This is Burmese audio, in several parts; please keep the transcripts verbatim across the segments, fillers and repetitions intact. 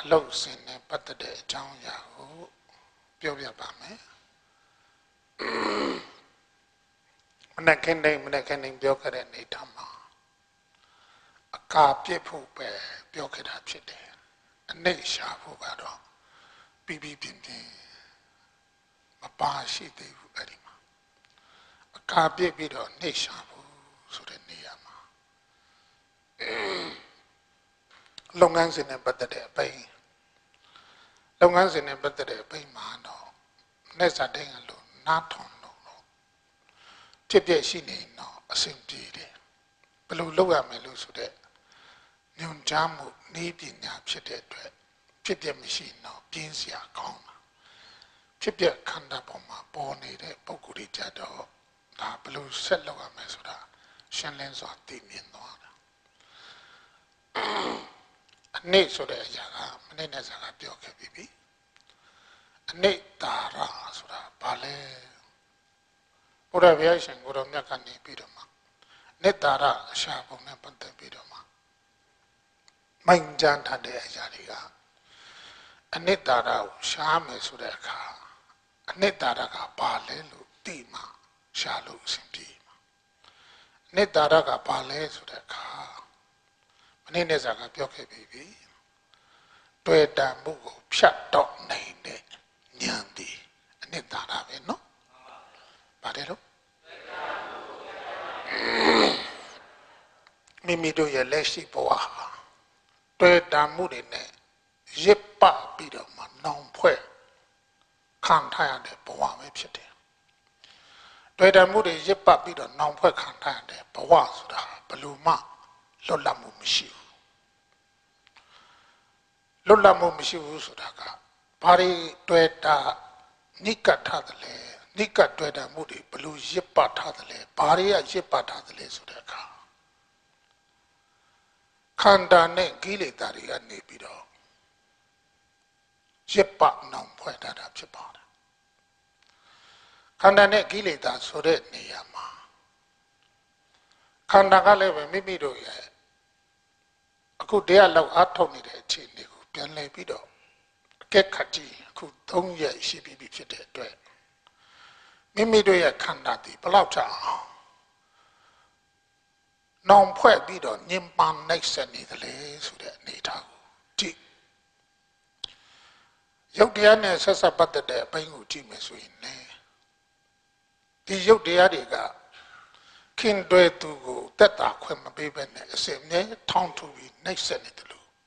လုပ်စဉ်နဲ့ပတ်သက်တဲ့အကြောင်းအရာကိုပြောပြပါမယ်မနက်ခင်းတိုင်းမနက်ခင်းတိုင်းပြောခဲ့တဲ့အနေထားမှာအကာပြစ်ဖို့ပဲပြောခဲ့တာဖြစ်တယ်အနှိမ့်ရှာဖို့ကတော့ပြီးပြီးပြင်းပြင်းမပါရှိသေးဘူးအဲ့ဒီမှာအကာပြစ်ပြီးတော့နှိမ့်ရှာဖို့ဆိုတဲ့နေရာမှာလုပ်ငန်းစဉ်နဲ့ပတ်သက်တဲ့အပိုင်းလုပ်ငန်းစဉ်နဲ့ပတ်သက်တဲ့အပိုင်းမှာတော့နေ့စားတိုင်းကလို့နားထောင်လို့ဖြစ်ပြရှိနေတော့အဆင်ပြေတယ်ဘယ်လိုလုပ်ရမလဲလို့ဆိုတဲ့ညွန်ကြားမှုနည်းပညာဖြစ်တဲ့အတွက်ဖြစ်ပြမရှိတော့ပြင်းစရာကောင်းတာဖြစ်ပြခန္ဓာပေါ်မှာပေါ်နေတဲ့ပုံကိုယ်တွေကြတော့ဒါဘယ်လိုဆက်လုပ်ရမလဲဆိုတာရှင်းလင်းစွာသိမြင်သွားတာအနည်းဆိုတဲ့အရာကမနေ့နဲ့စကားပြောခဲ့ပြီးပြီအနည်းတာရာဆိုတာဘာလဲဘုရားဗျာရှင်ကိုတော်မြတ်ကနေပြီးတော့မှနေတာရအရှာပုံနဲ့ပတ်သက်ပြီးတော့မှမိုင်းကြမ်းထားတဲ့အရာတွေကအနစ်တာရကိုရှားမယ်ဆိုတဲ့အခါအနစ်တာရကဘာလဲလို့သိမှရှားလို့အဆင်ပြေမှာအနစ်တာရကဘာလဲဆိုတဲ့အခါမနေ့နေ့စကားပြောခဲ့ပြီးပြီတွေ့တံမှုကိုဖြတ်တော့နေတဲ့ဉာဏ်ဒီအနစ်တာရပဲနော်ပါတယ်လို့မိမိတို့ရဲ့လက်ရှိဘဝတွေ့တံမှုတွေနဲ့ရစ်ပပြီးတော့မှနောင်ဖွဲ့ခံထားရတဲ့ဘဝပဲဖြစ်တယ်တွေ့တံမှုတွေရစ်ပပြီးတော့နောင်ဖွဲ့ခံထားရတဲ့ဘဝဆိုတာဘယ်လိုမှလွတ်လပ်မှုမရှိဘူးလွတ်လပ်မှုမရှိဘူးဆိုတာကဘာတွေတွေ့တာနိကတ်ထားတယ်လဲနိကတ်တွေ့တာမှုတွေဘယ်လိုရစ်ပထားတယ်လဲဘာတွေကရစ်ပထားတယ်လဲဆိုတဲ့အခါခန္ဓာနဲ့ကိလေသာတွေကနေပြီးတော့ရစ်ပနောင်ဖွဲ့ထားတာဖြစ်ပါတယ်ခန္ဓာနဲ့ကိလေသာဆိုတဲ့နေရာမှာခန္ဓာကလည်းပဲမိမိတို့ရဲ့အခုတရားလောက်အားထုတ်နေတဲ့အခြေအနေကိုပြန်လည်ပြီးတော့အကဲခတ်ကြည့်အခုသုံးရက်ရှိပြီဖြစ်တဲ့အတွက်မိမိတို့ရဲ့ခန္ဓာဒီဘယ်လောက်ကြာအောင်နောင်ဖွဲ့ပြီးတော့ညင်ပန်းနှိပ်စက်နေသလဲဆိုတဲ့အနေထားကိုကြည့်ရုပ်တရားနဲ့ဆက်ဆက်ပတ်သက်တဲ့အပိုင်းကိုကြည့်မယ်ဆိုရင်လည်းဒီရုပ်တရားတွေကခင်တွဲသူကိုတက်တာခွင့်မပေးဘဲနဲ့အစစ်အမြဲထောင်းထူပြီးနှိပ်စက်နေတယ်လို့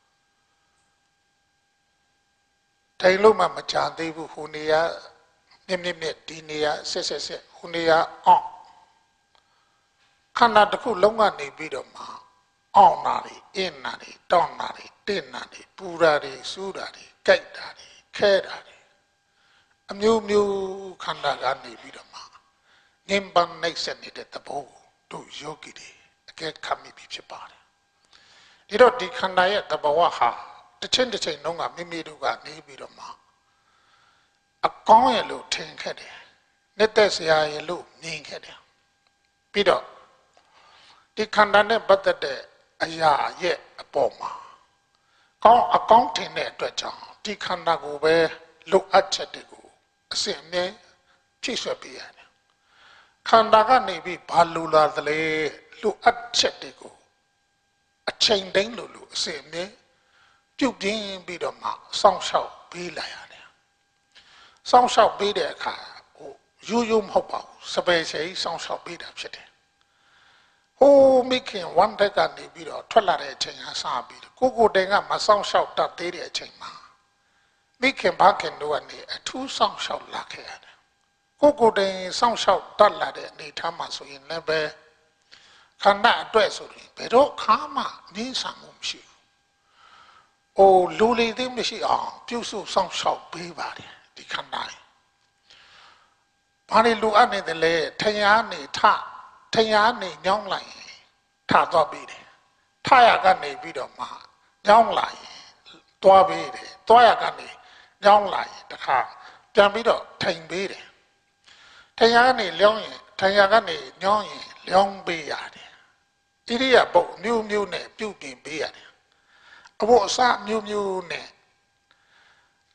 တိုင်လို့မှမကြသေးဘူးဟိုနေရမြင့်မြင့်မြင့်ဒီနေရဆက်ဆက်ဆက်ဟိုနေရအောင်ခန္ဓာတစ်ခုလုံးကနေပြီးတော့မှအောင်နာတွေအင်းနာတွေတောင်းနာတွေတင့်နာတွေပူတာတွေစူးတာတွေကြိုက်တာတွေခဲတာတွေအမျိုးမျိုးခန္ဓာကနေပြီးတော့မှငင်ပန်းနှိပ်စက်နေတဲ့သဘောတို့ယောဂီတွေအကဲခတ်မိပြီဖြစ်ပါတယ်ဒီတော့ဒီခန္ဓာရဲ့သဘောဟာတစ်ချိန်တစ်ချိန်လုံးကမိမိတို့ကနေပြီးတော့မှအကောင်းရလို့ထင်ခဲ့တယ်နှစ်သက်စရာရလို့မြင်ခဲ့တယ်ပြီးတော့ဒီခန္ဓာနဲ့ပတ်သက်တဲ့အရာရဲ့အပေါ်မှာကောင်းအကောင်းထင်တဲ့အတွက်ကြောင့်ဒီခန္ဓာကိုပဲလိုအပ်ချက်တွေကိုအစဉ်အမြဲဖြည့်ဆွတ်ပေးရတယ်ခန္ဓာကနေပြီးဘာလိုလာသလဲလိုအပ်ချက်တွေကိုအချိန်တိုင်းလိုလိုအစဉ်အမြဲပြုတ်ပြင်းပြီးတော့မှစောင့်ရှောက်ပေးလာရတယ်စောင့်ရှောက်ပေးတဲ့အခါဟိုရိုးရိုးမဟုတ်ပါဘူးစပယ်ရှယ်ကြီးစောင့်ရှောက်ပေးတာဖြစ်တယ်ဟိုမိခင်ဝမ်းတက်ကနေပြီးတော့ထွက်လာတဲ့အချိန်ဟာစပြီးကိုကိုတိုင်ကမဆောင်ရှောက်တတ်သေးတဲ့အချိန်မှာမိခင်ဘာခင်တို့ကနေအထူးဆောင်ရှောက်လာခဲ့ရတယ်ကိုကိုတိုင်ဆောင်ရှောက်တတ်လာတဲ့အနေထားမှာဆိုရင်လည်းပဲခန္ဓာအတွက်ဆိုရင်ဘယ်တော့ခါမှနင်းဆံမှုမရှိဘူး။အိုလူလီသိမရှိအောင်ပြုစုဆောင်ရှောက်ပေးပါတယ်ဒီခန္ဓာ။ဘာလို့လူအပ်နေတယ်လဲထညာနေထထညာနေညောင်းလိုက်ထသွားပြီးတယ်ထရကနေပြီးတော့မှညောင်းလိုက်သွားပြီးတယ်သွားရကနေညောင်းလိုက်တခါပြန်ပြီးတော့ထိုင်ပေးတယ်ထညာကနေလျောင်းရင်ထညာကနေညောင်းရင်လျောင်းပေးရတယ်ဣရိယာပုတ်မျိုးမျိုးနဲ့ပြုတ်ပြင်ပေးရတယ်အဖို့အစမျိုးမျိုးနဲ့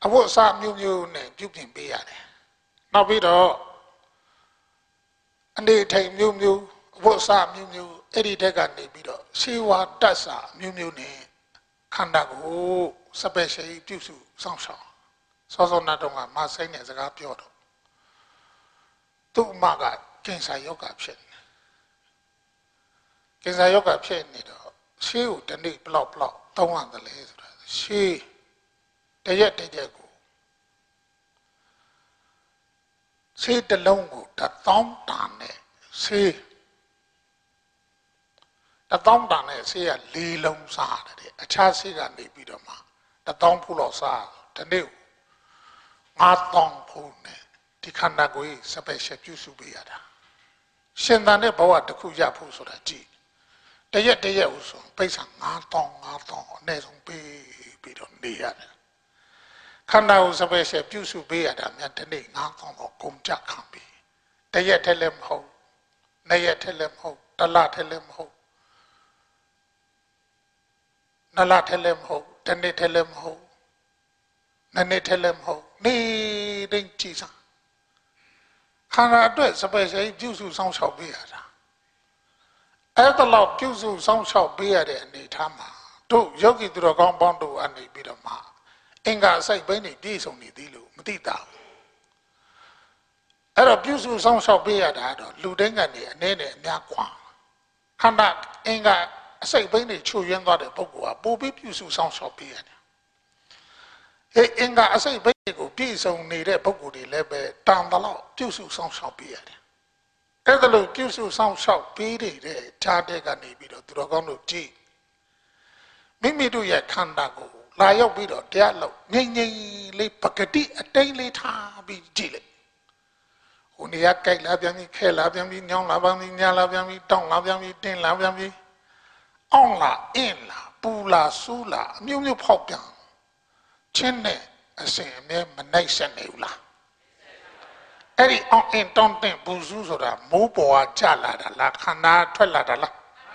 အဖို့အစားမျိုးမျိုးနဲ့ပြုပြင်ပေးရတယ်နောက်ပြီးတော့အနေထိုင်မျိုးမျိုးအဖို့အစားမျိုးမျိုးအဲ့ဒီတက်ကနေပြီးတော့ရှေးဝါတတ်စာမျိုးမျိုးနဲ့ခန္ဓာကိုစပယ်ရှယ်ပြုစုစောင့်ရှောက်စောစောနာတော့ကမဆိုင်တဲ့စကားပြောတော့သူ့အမကကင်ဆာယောဂဖြစ်နေကင်ဆာယောဂဖြစ်နေတော့ရှေးကိုတနေ့ဘလောက်ဘလောက်တောင်းရတယ်လေဆိုတာရှေးတရက်တရက်ကိုရှေးတစ်လုံးကိုတသောင်းတန်နဲ့ရှေးတသောင်းတန်နဲ့ရှေးကလေးလုံးစားတယ်အခြားရှေးကနေပြီးတော့မှတသောင်းဖို့လောက်စားတနေ့ငါးသောင်းဖို့နဲ့ဒီခန္ဓာကိုယ်စပယ်ရှယ်ပြုစုပေးရတာရှင်သန်တဲ့ဘဝတစ်ခုရဖို့ဆိုတာကြည့်တရက်တရက်ဥဆိုပိဿာငါးသောင်းငါးသောင်းအနည်းဆုံးပေးပြီးတော့နေရတယ်ခန္ဓာကိုယ်စပယ်ရှယ်ပြုစုပေးရတာများဒီနေ့ငါးသောင်းတော့ကုန်ကြခံပြီတရက်ထက်လည်းမဟုတ်နှစ်ရက်ထက်လည်းမဟုတ်တစ်လထက်လည်းမဟုတ်နှစ်လထက်လည်းမဟုတ်တစ်နှစ်ထက်လည်းမဟုတ်နှစ်နှစ်ထက်လည်းမဟုတ်နေတိုင်းကြည့်စမ်းခန္ဓာအတွက်စပယ်ရှယ်ပြုစုစောင့်ရှောက်ပေးရတာအဲ့ဒါလောက်ပြုစုစောင့်ရှောက်ပေးရတဲ့အနေထားမှာတို့ယောဂီသူတော်ကောင်းပေါင်းတို့အနေပြီးတော့မှအင်္ဂါစိုက်ဘိန်းတွေပြည့်စုံနေသည်လို့မသိတာအဲ့တော့ပြုစုစောင့်ရှောက်ပေးရတာတော့လူတိုင်းကနေအနေနဲ့အများกว่าခန္ဓာအင်္ဂါအစိတ်ဘိန်းတွေချွတ်ယွင်းသွားတဲ့ပုဂ္ဂိုလ်ကပိုပြီးပြုစုစောင့်ရှောက်ပေးရတယ်ဟေးအင်္ဂါအစိတ်ဘိန်းတွေကိုပြည့်စုံနေတဲ့ပုဂ္ဂိုလ်တွေလည်းပဲတန်တလောက်ပြုစုစောင့်ရှောက်ပေးရတယ်အဲ့ဒါလို့ပြုစုစောင့်ရှောက်ပေးတဲ့ဓာတ်တွေကနေပြီးတော့သူတော်ကောင်းတို့ကြည့်မိမိတို့ရဲ့ခန္ဓာကိုလာရောက်ပြီးတော့တရားလို့ငြိမ်ငြိမ်လေးပကတိအတိတ်လေးထားပြီးကြည့်လိုက်ဟိုနေရာကြိုက်လာပြန်ပြီးခဲလာပြန်ပြီးညောင်းလာပြန်ပြီးညာလာပြန်ပြီးတောင်းလာပြန်ပြီးတင်းလာပြန်ပြီးအောင်းလာအင်းလာပူလာဆူးလာအမျိုးမျိုးဖောက်ပြန်ချင်းနဲ့အစဉ်အမြဲမနှိုက်ဆက်နေဘူးလားအဲ့ဒီအောင်းအင်းတောင်းတင်းပူဆူးဆိုတာမိုးပေါ်ကကြလာတာလားခန္ဓာထွက်လာတာလား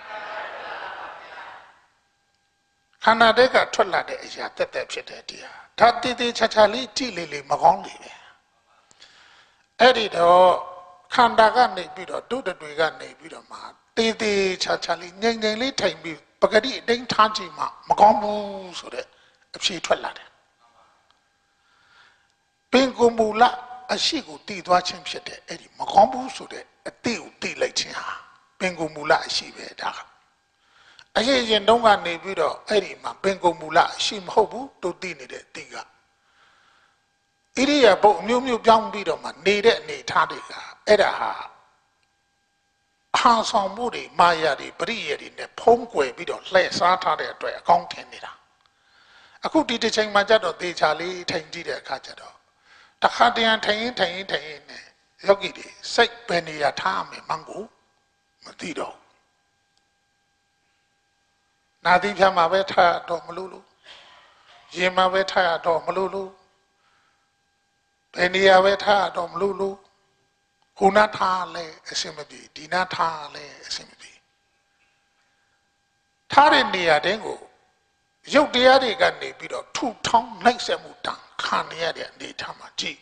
ခန္ဓာတက်ကထွက်လာတဲ့အရာတက်တက်ဖြစ်တဲ့တရားဒါတည်တည်ချာချာလေးကြည့်လေလေမကောင်းလေပဲအဲ့ဒီတော့ခန္ဓာကနေပြီးတော့ဒုတတွေကနေပြီးတော့မှတည်တည်ချာချာလေးငြိမ်ငြိမ်လေးထိုင်ပြီးပဂတိအတိုင်းထားကြည့်မှမကောင်းဘူးဆိုတဲ့အဖြေထွက်လာတယ်ပင်ကိုမူလအရှိကိုတည်သွားခြင်းဖြစ်တဲ့အဲ့ဒီမကောင်းဘူးဆိုတဲ့အတိကိုတည်လိုက်ခြင်းဟာပင်ကိုမူလအရှိပဲဒါအရင်ရင်တုန်းကနေပြီးတော့အဲ့ဒီမှာပင်ကိုမူလရှိမဟုတ်ဘူးတို့သိနေတဲ့အတိကဣရိယာပုတ်အမျိုးမျိုးပြောင်းပြီးတော့မှနေတဲ့အနေထားတွေကအဲ့ဒါဟာအာဆောင်မှုတွေမာယာတွေပရိယေတွေနဲ့ဖုံးကွယ်ပြီးတော့လှည့်စားထားတဲ့အတွက်အကောင်းထင်နေတာအခုဒီတစ်ချိန်မှကြတော့သေချာလေးထိုင်ကြည့်တဲ့အခါကျတော့တခါတည်းထိုင်ရင်ထိုင်ရင်ထိုင်ရင်နဲ့ယောဂီတွေစိတ်ပဲနေရထားမယ်မန်ကိုမသိတော့နာသီဖြာမှာပဲထားတော့မလို့လို့ရင်မှာပဲထားတော့မလို့လို့ဘယ်နေရာပဲထားတော့မလို့လို့ခုနထားလဲအစင်မပြေဒီနာထားလဲအစင်မပြေထားတဲ့နေရာတိုင်းကိုရုပ်တရားတွေကနေပြီးတော့ထူထောင်းနှိုက်ဆက်မှုတန်ခံရတဲ့အနေထားမှာကြည့်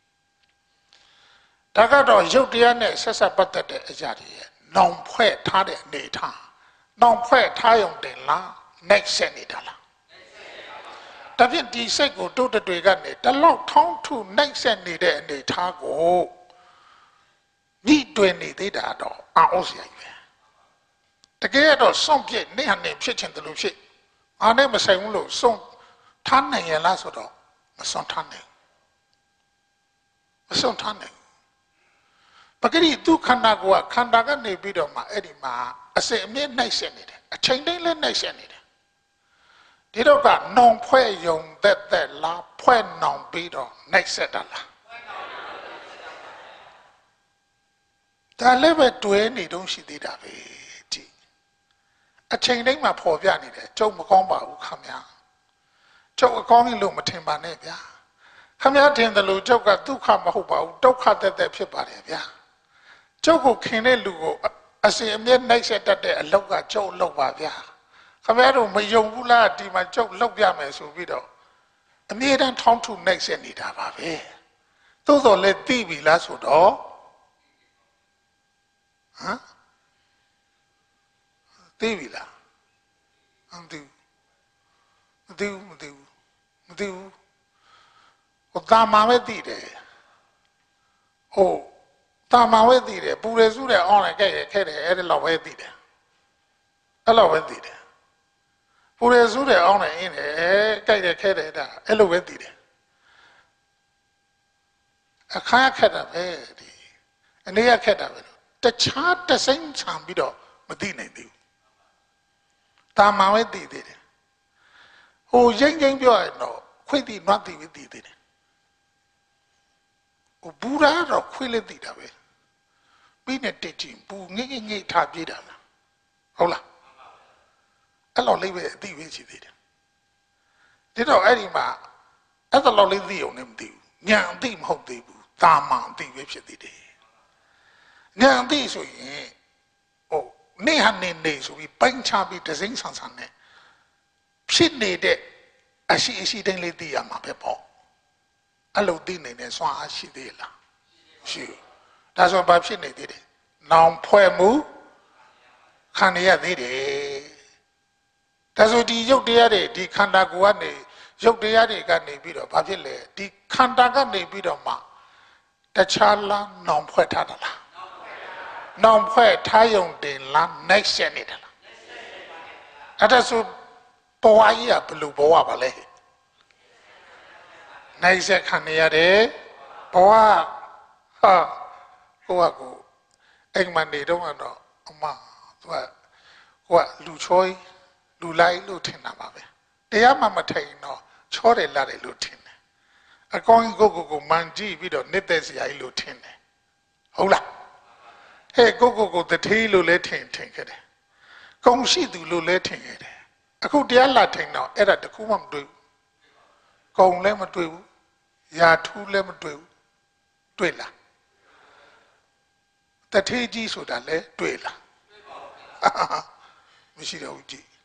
ဒါကတော့ရုပ်တရားနဲ့ဆက်ဆက်ပတ်သက်တဲ့အရာတွေရဲ့နောင်ဖွဲ့ထားတဲ့အနေထားနောင်ဖွဲ့ထားရုံတင်လားနှိုက်ဆက်နေတာလားဒါဖြင့်ဒီစိတ်ကိုတို့တွေကနေတလောက်ထောင်းထုနှိုက်ဆက်နေတဲ့အနေထားကိုညှိတွင်နေသေးတာတော့အောက်စရာကြီးပဲတကယ်တော့စွန့်ပြစ်နေဟန်နေဖြစ်ချင်တယ်လို့ဖြစ်အားနဲ့မဆိုင်ဘူးလို့စွန့်ထားနိုင်ရလားဆိုတော့မစွန့်ထားနိုင်မစွန့်ထားနိုင်ပဂရိဒုခန္ဓာကိုခန္ဓာကနေပြီးတော့မှအဲ့ဒီမှာအစစ်အမြဲနှိုက်ဆက်နေတယ်အချိန်တိုင်းလည်းနှိုက်ဆက်နေတယ်ဒီတော့ကနောင်ဖွဲ့ယုံသက်သက်လားဖွဲ့နောင်ပြီးတော့နှိုက်ဆက်တာလားဒါလည်းပဲတွဲနေတုံးရှိသေးတာပဲကြည့်အချိန်တိုင်းမှာပေါ်ပြနေတယ်ကျုပ်မကောင်းပါဘူးခမညာကျုပ်အကောင်းကြီးလို့မထင်ပါနဲ့ဗျာခမညာထင်တယ်လို့ကျုပ်ကဒုက္ခမဟုတ်ပါဘူးဒုက္ခသက်သက်ဖြစ်ပါတယ်ဗျာကျုပ်ကိုခင်တဲ့လူကိုအစဉ်အမြဲနှိုက်ဆက်တတ်တဲ့အလောက်ကကျုပ်လောက်ပါဗျာခမညာတို့မယုံဘူးလားဒီမှာကျုပ်လောက်ပြမယ်ဆိုပြီးတော့အမြဲတမ်းထောင်းထုနှိပ်စက်နေတာပါပဲသို့တော်လည်းသိပြီလားဆိုတော့ဟမ်သိပြီလားမသိဘူးမသိဘူးမသိဘူးမသိဘူးဟိုတာမာပဲသိတယ်ဟိုတာမာပဲသိတယ်ပူရစုတဲ့အောင်းလိုက်ခဲ့ခဲ့တယ်အဲ့ဒါလောက်ပဲသိတယ်အဲ့လောက်ပဲသိတယ်ပူရစုတဲ့အောင်းလိုက်အင်းတယ်ကြိုက်တယ်ခဲတယ်ဒါအဲ့လိုပဲသိတယ်အခါခက်တာပဲဒီအနေရခက်တာပဲတခြားတစိမ့်ဆံပြီးတော့မသိနိုင်သေးဘူးတာမာပဲသိသေးတယ်ဟိုရိမ့်ရိမ့်ပြောရတော့ခွေးတိနွတ်တိပဲသိသေးတယ်ဟိုဘူရာတော့ခွေးလည်းသိတာပဲပြီးနဲ့တက်ချင်းပူငိမ့်ငိမ့်ငိမ့်ထားပြေးတာလားဟုတ်လားအဲ့လိုလေးပဲအသိပဲရှိသေးတယ်ဒီတော့အဲ့ဒီမှာအဲ့ဒါလောက်လေးသိအောင်လည်းမသိဘူးညာအသိမဟုတ်သေးဘူးတာမန်အသိပဲဖြစ်သေးတယ်ညာအသိဆိုရင်ဟိုနေဟန်နေနေဆိုပြီးပိုင်းခြားပြီးဒဇင်းဆန်ဆန်နဲ့ဖြစ်နေတဲ့အရှိအရှိတိုင်းလေးသိရမှာပဲပေါ့အဲ့လိုသိနေတဲ့စွမ်းအားရှိသေးလားရှိဒါဆိုဘာဖြစ်နေသေးတယ်နောင်ဖွဲ့မှုခံရသေးတယ်ဒါဆိုဒီရုပ်တရားတွေဒီခန္ဓာကိုယ်ကနေရုပ်တရားတွေကနေပြီးတော့ဘာဖြစ်လဲဒီခန္ဓာကနေပြီးတော့မှတခြားလားနောင်ဖွဲ့ထားတာလားနောင်ဖွဲ့ထားယုံတင်လားနှိုက်ဆက်နေတာလားအဲ့ဒါဆိုဘဝကြီးကဘယ်လိုဘဝပါလဲနှိုက်ဆက်ခံရတယ်ဘဝဟာကိုကကိုအိမ်မနေတော့တော့အမသူကကိုကလူချောလူလိုက်လို့ထင်တာပါပဲတရားမှမထိုင်တော့ချောတယ်လာတယ်လို့ထင်တယ်အကောင်းကြီးကိုကိုကိုမန်ကြည့်ပြီးတော့နှစ်သက်စရာကြီးလို့ထင်တယ်ဟုတ်လားဟဲ့ကိုကိုကိုတထေးလို့လဲထင်ထင်ခဲ့တယ်ကုံရှိသူလို့လဲထင်ခဲ့တယ်အခုတရားလာထင်တော့အဲ့ဒါတခုမှမတွေ့ဘူးကုံလည်းမတွေ့ဘူးယာထူးလည်းမတွေ့ဘူးတွေ့လားတထေးကြီးဆိုတာလဲတွေ့လားမရှိတော့ဘူးကြည့်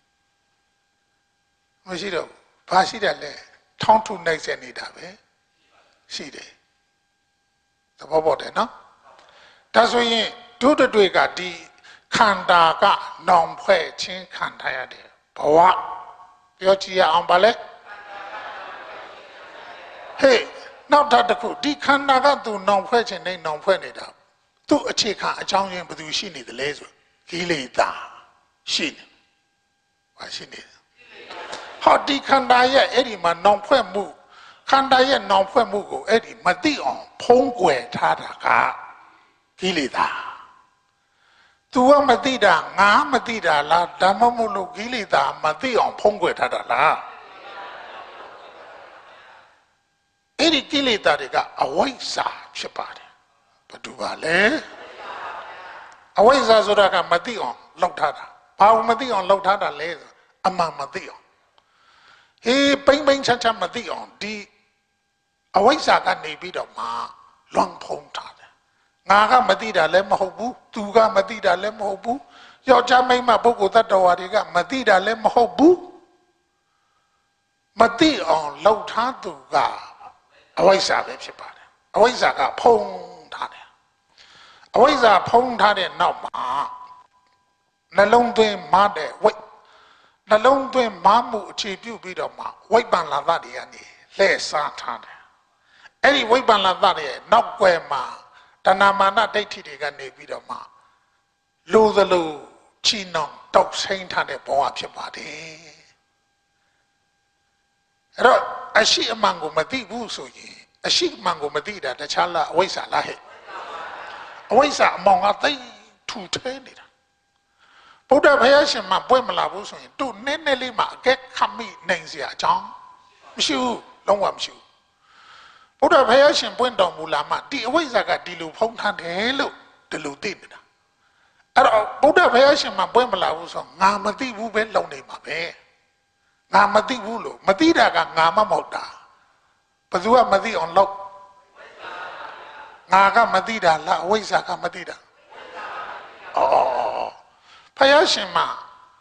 မရှိတော့ဘာရှိတယ်လဲထောင်းထုနှိုက်ဆက်နေတာပဲရှိတယ်သဘောပေါက်တယ်နော်ဒါဆိုရင်တို့တွေကဒီခန္ဓာကနောင်ဖွဲ့ချင်းခံထားရတယ်ဘဝပြောကြည့်ရအောင်ပါလဲဟေးနောက်တစ်ခုဒီခန္ဓာကသူနောင်ဖွဲ့ခြင်းနဲ့နောင်ဖွဲ့နေတာသူ့အခြေခံအကြောင်းရင်းဘယ်သူရှိနေသလဲဆိုကိလေသာရှိနေဘာရှိနေဟောဒီခန္ဓာရဲ့အဲ့ဒီမှာနောင်ဖွဲ့မှုခန္ဓာရဲ့နောင်ဖွဲ့မှုကိုအဲ့ဒီမသိအောင်ဖုံးကွယ်ထားတာကကိလေသာသူကမသိတာငါမသိတာလားဓမ္မမို့လို့ကိလေသာမသိအောင်ဖုံးကွယ်ထားတာလားအဲ့ဒီကိလေသာတွေကအဝိဇ္ဇာဖြစ်ပါတယ်ဘာတူပါလဲအဝိဇ္ဇာဆိုတာကမသိအောင်လောက်ထားတာဘာလို့မသိအောင်လောက်ထားတာလဲဆိုအမှန်မသိအောင်ဟေးပိမ့်ပိမ့်ချမ်းချမ်းမသိအောင်ဒီအဝိဇ္ဇာကနေပြီးတော့မှလွန်ဖုံးထားတယ်ငါကမသိတာလည်းမဟုတ်ဘူးသူကမသိတာလည်းမဟုတ်ဘူးယောက်ျားမိန်းမပုဂ္ဂိုလ်တ attva တွေကမသိတာလည်းမဟုတ်ဘူးမသိအောင်လောက်ထားသူကအဝိဇ္ဇာပဲဖြစ်ပါတယ်အဝိဇ္ဇာကဖုံးထားတယ်အဝိဇ္ဇာဖုံးထားတဲ့နောက်မှာနှလုံးသွင်းမတဲ့ဝိတ်နှလုံးသွင်းမမှုအခြေပြုပြီးတော့မှဝိပ္ပန္နသတွေကနေလှည့်စားထားတယ်အဲ့ဒီဝိပ္ပန္နသတွေရဲ့နောက်ွယ်မှာတဏမာနဒိဋ္ဌိတွေကနေပြီးတော့မှလိုသလိုချီနှောင်တောက်ဆိုင်ထားတဲ့ဘဝဖြစ်ပါတယ်အဲ့တော့အရှိအမှန်ကိုမသိဘူးဆိုရင်အရှိအမှန်ကိုမသိတာတခြားလားအဝိဇ္ဇာလားဟဲ့အဝိဇ္ဇာအမောင်ကသိထူထဲနေတာဗုဒ္ဓဘုရားရှင်မှပွင့်မလာဘူးဆိုရင်သူ့နည်းနည်းလေးမှအကဲခတ်မိနိုင်စရာအကြောင်းမရှိဘူးလုံးဝမရှိဘူးဗုဒ္ဓဘုရားရှင်ပွင့်တော်မူလာမှဒီအဝိဇ္ဇာကဒီလိုဖုံးထားတယ်လို့ဒီလိုသိနေတာအဲ့တော့ဗုဒ္ဓဘုရားရှင်မှပွင့်မလာဘူးဆိုငါမသိဘူးပဲလုံနေမှာပဲငါမသိဘူးလို့မသိတာကငါမမဟုတ်တာဘယ်သူကမသိအောင်လုပ်ငါကမသိတာလားအဝိဇ္ဇာကမသိတာအော်ဘုရားရှင်မှာဘ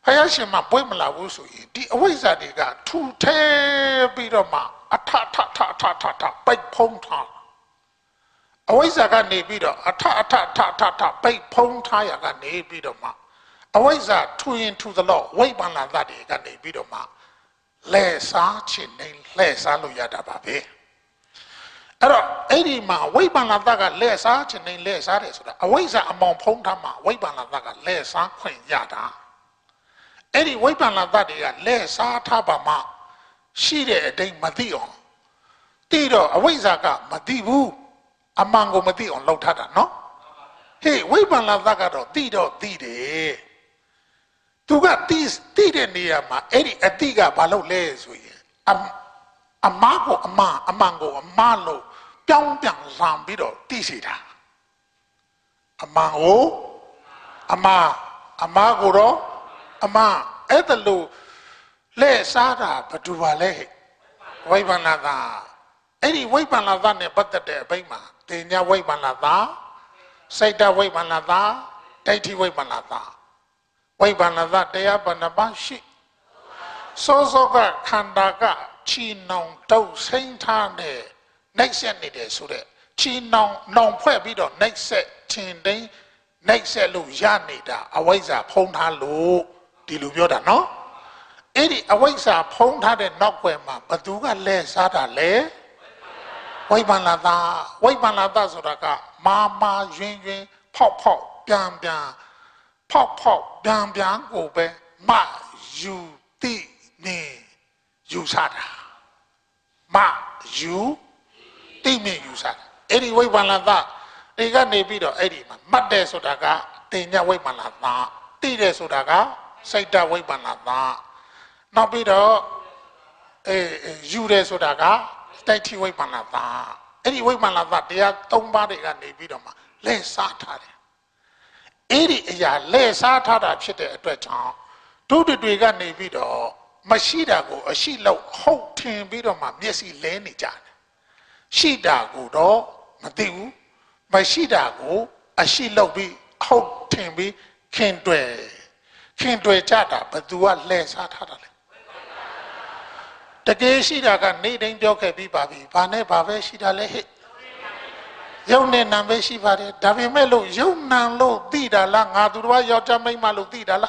ဖယားရှင်မပွင့်မလာဘူးဆိုရင်ဒီအဝိဇ္ဇာတွေကထူထဲပြီးတော့မှအထထထထထထပိတ်ဖုံးထားအဝိဇ္ဇာကနေပြီးတော့အထအထထထထပိတ်ဖုံးထားရကနေပြီးတော့မှအဝိဇ္ဇာထူရင်ထူသလို့ဝိပ္ပန္နသတွေကနေပြီးတော့မှလဲစားခြင်းနဲ့လဲစားလို့ရတာပါပဲအဲ့တော့အဲ့ဒီမှာဝိပ္ပန္နသကလဲစားခြင်းနဲ့လဲစားတယ်ဆိုတာအဝိဇ္ဇာအမောင်ဖုံးထားမှာဝိပ္ပန္နသကလဲစားခွင့်ရတာအဲ့ဒီဝိပ္ပန္နသတွေကလဲစားထားပါမှရှိတဲ့အတိတ်မသိအောင်သိတော့အဝိဇ္ဇာကမသိဘူးအမှန်ကိုမသိအောင်လှုပ်ထားတာနော်ဟေးဝိပ္ပန္နသကတော့သိတော့သိတယ်သူကသိသိတဲ့နေရာမှာအဲ့ဒီအတိကဘာလို့လဲဆိုရင်အအမားကိုအမှန်အမှန်ကိုအမှားလို့ပြောင်းပြန်လံပြီးတော့သိစေတာအမှန်ကိုအမှားအမှားကိုတော့အမှန်အဲ့ဒါလို့လဲစားတာဘယ်သူပါလဲဝိပ္ပန္နသအဲ့ဒီဝိပ္ပန္နသနဲ့ပတ်သက်တဲ့အပိုင်းမှာတင်ညာဝိပ္ပန္နသစိတ်တဝိပ္ပန္နသဒိဋ္ဌိဝိပ္ပန္နသဝိပ္ပန္နသတရားဘဏ္ဍပါရှိစောစောကခန္ဓာကချီနှောင်တုပ်စိမ့်ထားတဲ့နှိပ်စက်နေတယ်ဆိုတဲ့ချီနှောင်နှောင်ဖွဲ့ပြီးတော့နှိပ်စက်ခြင်းတိန်နှိပ်စက်လို့ရနေတာအဝိဇ္ဇာဖုံးထားလို့ဒီလိုပြောတာနော်အဲ့ဒီအဝိဇ္ဇာဖုံးထားတဲ့နောက်ွယ်မှာဘသူကလဲစားတာလဲဝိပ္ပန္နသဝိပ္ပန္နသဆိုတာကမာမာယွင်းယွင်းဖောက်ဖောက်ပြန်ပြန်ဖောက်ဖောက်ပြန်ပြန်ကိုပဲမယူတိနေယူစားတာမယူတိနေယူစားအဲ့ဒီဝိပ္ပန္နသဒီကနေပြီးတော့အဲ့ဒီမှာမှတ်တယ်ဆိုတာကတင်ညဝိပ္ပန္နသတိတယ်ဆိုတာကစိတ်တဝိပ္ပန္နသနောက်ပြီးတော့အဲယူတယ်ဆိုတာကတိုက်ထိဝိပ္ပန္နသအဲ့ဒီဝိပ္ပန္နသတရား၃ပါးတွေကနေပြီးတော့မှလဲစားထားတယ်အဲ့ဒီအရာလဲစားထားတာဖြစ်တဲ့အတွက်ကြောင့်ဒုတွေကနေပြီးတော့မရှိတာကိုအရှိလောက်ဟုတ်ထင်ပြီးတော့မှမျက်စိလဲနေကြတယ်ရှိတာကိုတော့မသိဘူးမရှိတာကိုအရှိလောက်ပြီးဟုတ်ထင်ပြီးခင်တွယ်ခင်တွယ်ကြတာဘသူကလဲစားထားတာလဲတကယ်ရှိတာကနေတိုင်းပြောခဲ့ပြီးပါပြီဘာနဲ့ဘာပဲရှိတာလဲဟဲ့ယုံနဲ့နာပဲရှိပါတယ်ဒါပေမဲ့လို့ယုံနာလို့သိတာလားငါသူတော်ယောက်ျားမိန်းမလို့သိတာလား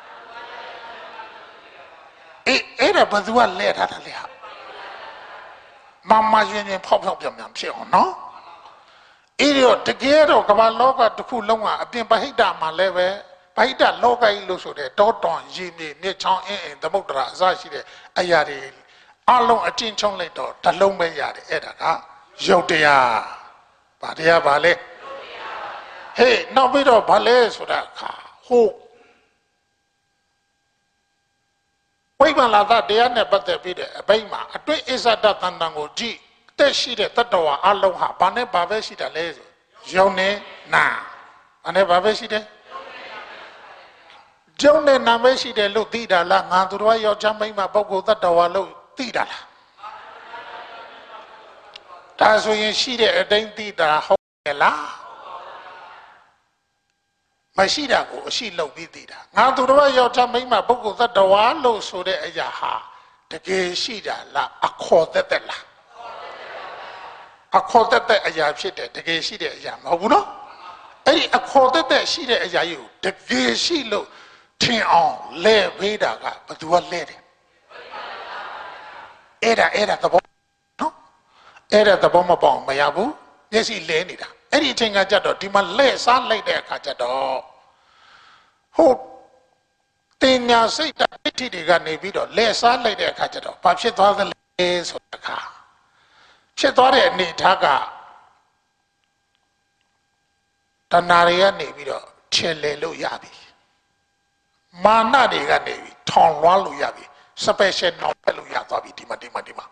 အေးအဲ့ဒါဘယ်သူကလဲထားတာလဲဟာမမယဉ်ယဉ်ဖောက်ဖောက်ပြန်ပြန်ဖြစ်အောင်နော်အဲ့ဒီတော့တကယ်တော့ကမ္ဘာလောကတစ်ခုလုံးကအပြင်ပဟိတမှာလည်းပဲပဟိတလောကကြီးလို့ဆိုတဲ့တောတွန်ရည်မြေမြစ်ချောင်းအင်းအင်းသမုဒ္ဒရာအစရှိတဲ့အရာတွေအလုံးအကျဉ်းချုံလိုက်တော့တစ်လုံးပဲရတယ်အဲ့ဒါကယုတ်တရားဗာတရားဗာလဲဟေးနောက်ပြီးတော့ဗာလဲဆိုတာခါဟုတ်ဝိပ္ပန္နသတရားနဲ့ပတ်သက်ပြီးတဲ့အပိုင်းမှာအတွေ့အစ္ဆဒတန်တန်ကိုကြည့်တက်ရှိတဲ့တတ္တဝါအလုံးဟာဘာနဲ့ဘာပဲရှိတာလဲဆိုယုံနဲ့နာဘာနဲ့ဘာပဲရှိတယ်ယုံနဲ့နာပဲရှိတယ်လို့သိတာလားငါသူတော်ယောက်ျားမိန်းမပုဂ္ဂိုလ်တတ္တဝါလို့သိတာလားဒါဆိုရင်ရှိတဲ့အတိုင်းသိတာဟုတ်ရဲ့လားမရှိတာကိုအရှိလုပ်ပြီးသိတာငါသူတော်ယောက်ျားမိန်းမပုဂ္ဂိုလ်တ attva လို့ဆိုတဲ့အရာဟာတကယ်ရှိတာလားအခေါ်သက်သက်လားအခေါ်သက်သက်အရာဖြစ်တယ်တကယ်ရှိတဲ့အရာမဟုတ်ဘူးနော်အဲ့ဒီအခေါ်သက်သက်ရှိတဲ့အရာကြီးကိုတကယ်ရှိလို့ထင်အောင်လဲပေးတာကဘယ်သူကလဲတယ်အဲ့ဒါအဲ့ဒါသဘောနော်အဲ့ဒါသဘောမပေါအောင်မရဘူးမျက်စိလဲနေတာအဲ့ဒီအချိန်ကကြတော့ဒီမှာလဲစားလိုက်တဲ့အခါကျတော့ဟုတ်တင်ညာစိတ်တတိတွေကနေပြီးတော့လဲစားလိုက်တဲ့အခါကျတော့ဘာဖြစ်သွားသလဲဆိုတဲ့အခါဖြစ်သွားတဲ့အနေထားကတဏှာတွေကနေပြီးတော့ခြေလဲလို့ရပြီမာနတွေကနေပြီးထောင်လွှားလို့ရပြီ special နောက်ဖက်လို့ရသွားပြီဒီမှာဒီမှာဒီမှာ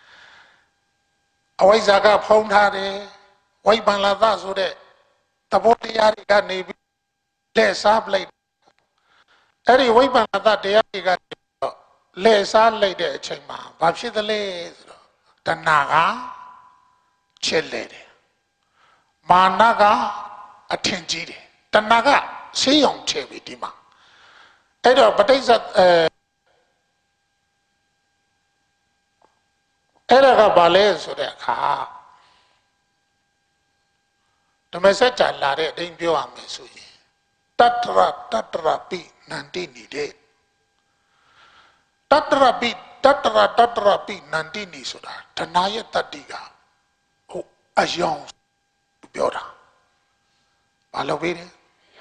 အဝိဇ္ဇာကဖုံးထားတယ်ဝိပ္ပန္နသဆိုတဲ့သဘောတရားတွေကနေပြီးလက်စားပလိုက်အဲ့ဒီဝိပ္ပန္နသတရားတွေကနေတော့လက်စားလိုက်တဲ့အချိန်မှာဘာဖြစ်သလဲဆိုတော့တဏှာကချစ်လေတယ်မာနကအထင်ကြီးတယ်တဏှာကဆေးရောင်ချဲပြီဒီမှာအဲ့တော့ပဋိစ္စအဲအဲ့ဒါကဘာလဲဆိုတဲ့အခါဓမ္မစကြာလာတဲ့အတိုင်းပြောရမယ်ဆိုရင်တတ္တရတတ္တရပိနန္တိနေတဲ့တတ္တရပိတတ္တရတတ္တရပိနန္တိနေဆိုတာဓနာရဲ့တတ္တိကဟိုအယောင်ပြောတာဘာလို့ပဲလဲ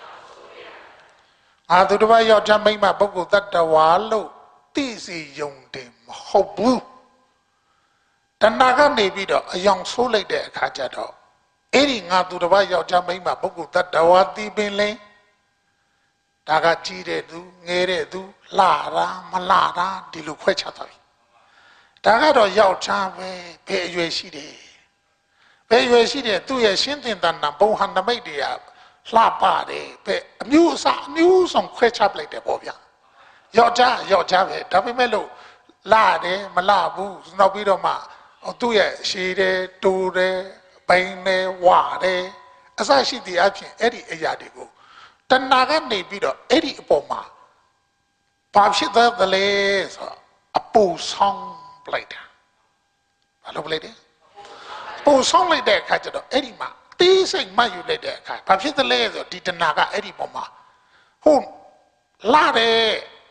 အာသူတစ်ပါးယောက်ျားမိန်းမပုဂ္ဂိုလ်တ attva လို့သိစီယုံတယ်မဟုတ်ဘူးတဏှာကနေပြီးတော့အယောင်ဆိုးလိုက်တဲ့အခါကျတော့အဲ့ဒီငါသူတစ်ပါးယောက်ျားမိန်းမပုဂ္ဂိုလ်တ attva သိပင်လဲဒါကကြီးတဲ့သူငယ်တဲ့သူလှတာမလှတာဒီလိုခွဲခြားသွားပြီဒါကတော့ယောက်ျားပဲဘယ်အရွယ်ရှိတယ်ဘယ်အရွယ်ရှိတယ်သူ့ရဲ့ရှင်းသင်တန်တန်ဘုံဟန်နမိတ်တွေကလှပါတယ်ပဲအမျိုးအစားအမျိုးစုံခွဲခြားပလိုက်တယ်ပေါ့ဗျာယောက်ျားယောက်ျားပဲဒါပေမဲ့လို့လှတယ်မလှဘူးနောက်ပြီးတော့မှသူ့ရဲ့ရှည်တယ်တူတယ်ပိန်တယ်ဝါတယ်အစရှိသည့်အဖြစ်အဲ့ဒီအရာတွေကိုတဏှာကနေပြီးတော့အဲ့ဒီအပေါ်မှာဘာဖြစ်သလဲဆိုတော့အပူဆောင်ပလိုက်တာဘာလို့ပလိုက်တယ်ပူဆောင်လိုက်တဲ့အခါကျတော့အဲ့ဒီမှာတီးစိတ်မှတ်ယူလိုက်တဲ့အခါဘာဖြစ်သလဲဆိုတော့ဒီတဏှာကအဲ့ဒီပေါ်မှာဟုတ်လာတယ်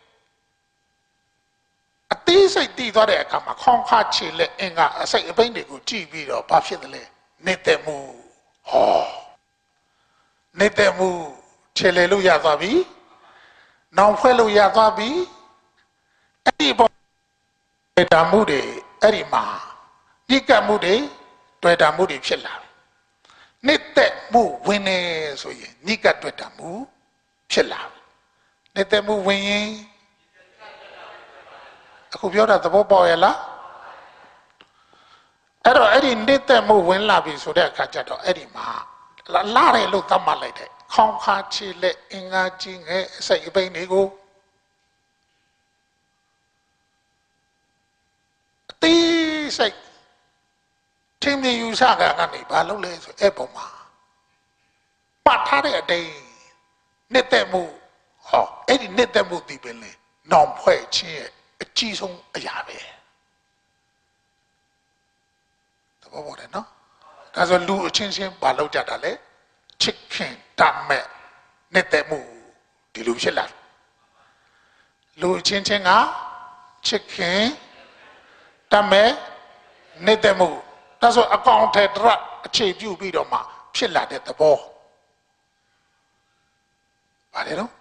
အသေးစိတ်တည်သွားတဲ့အခါမှာခေါင်းခါချေလက်အင်ကအစိတ်အပိန်းတွေကိုကြည့်ပြီးတော့ဘာဖြစ်သလဲနေတဲ့မှုဟောနေတဲ့မှုခြေလေလို့ရသွားပြီနောင်ဖွဲ့လို့ရသွားပြီအဲ့ဒီပေါ်တွေ့တာမှုတွေအဲ့ဒီမှာညစ်ကပ်မှုတွေတွေ့တာမှုတွေဖြစ်လာနေတဲ့မှုဝင်နေဆိုရင်ညစ်ကပ်တွေ့တာမှုဖြစ်လာနေတဲ့မှုဝင်ရင်အခုပြောတာသဘောပေါက်ရဲ့လားအဲ့တော့အဲ့ဒီနေတဲ့မှုဝင်လာပြီဆိုတဲ့အခါကျတော့အဲ့ဒီမှာလာတယ်လို့သတ်မှတ်လိုက်တယ်ခေါင်းခါချီလက်အင်္ဂါကြီးငယ်အစိတ်အပိန်းတွေကိုအသေးစိတ်ထင်မြင်ယူဆကကနေဘာလုပ်လဲဆိုအဲ့ပုံမှာပတ်ထားတဲ့အတိုင်းနေတဲ့မှုဟောအဲ့ဒီနေတဲ့မှုဒီပင်လေနောင်ဖွဲ့ချင်းရဲ့အကြီးဆုံးအရာပဲသဘောပေါက်တယ်နော်ဒါဆိုလူအချင်းချင်းဘာလုပ်ကြတာလဲချစ်ခင်တတ်မဲ့နေတဲ့မှုဒီလိုဖြစ်လာလူအချင်းချင်းကချစ်ခင်တတ်မဲ့နေတဲ့မှုဒါဆိုအကောင့်ထဲတရအခြေပြုပြီးတော့မှဖြစ်လာတဲ့သဘောဗါတယ်နော်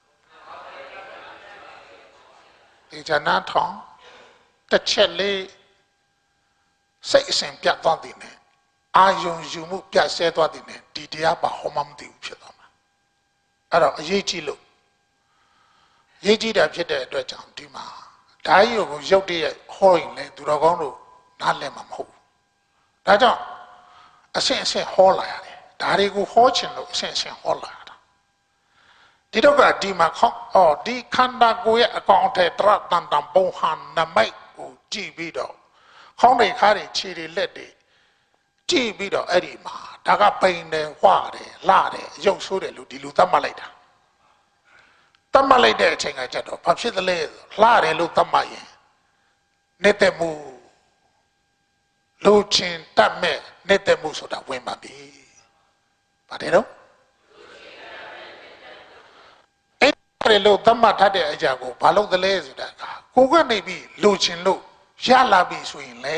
ဒီဇာနာထောင်တစ်ချက်လေးစိတ်အစဉ်ပြတ်သွားတယ်နဲ့အာယုံယူမှုပြတ်ဆဲသွားတယ်နဲ့ဒီတရားပါဟောမှမသိဘူးဖြစ်သွားမှာအဲ့တော့အရေးကြီးလို့ရေးကြီးတာဖြစ်တဲ့အတွက်ကြောင့်ဒီမှာဓာတ်ရုပ်ကိုရုပ်တရက်ဟောရင်လည်းသူတော်ကောင်းတို့နားလည်မှာမဟုတ်ဘူးဒါကြောင့်အစဉ်အဆက်ဟောလာရတယ်ဒါတွေကိုဟောချင်လို့အစဉ်အဆက်ဟောလာရတာဒီတော့ကဒီမှာခေါအော်ဒီခန္ဓာကိုယ်ရဲ့အကောင်အထည်တရတန်တန်ပုံဟန်နမိတ်ကိုကြည့်ပြီးတော့ခေါင်းတွေခါတွေခြေတွေလက်တွေကြည့်ပြီးတော့အဲ့ဒီမှာဒါကပိန်တယ်ဝှတယ်လှတယ်ရုပ်ဆိုးတယ်လို့ဒီလူသတ်မှတ်လိုက်တာသတ်မှတ်လိုက်တဲ့အချိန်ကကြတော့ဘာဖြစ်သလဲလှတယ်လို့သတ်မှတ်ရင်နေတဲ့မှုလူချင်းတတ်မဲ့နေတဲ့မှုဆိုတာဝင်ပါပြီ။ပါတယ်နော်။အဲ့ဒီလိုသတ်မှတ်ထားတဲ့အရာကိုဘာလို့သလဲဆိုတာကကိုကနေပြီးလူချင်းလို့ရလာပြီဆိုရင်လေ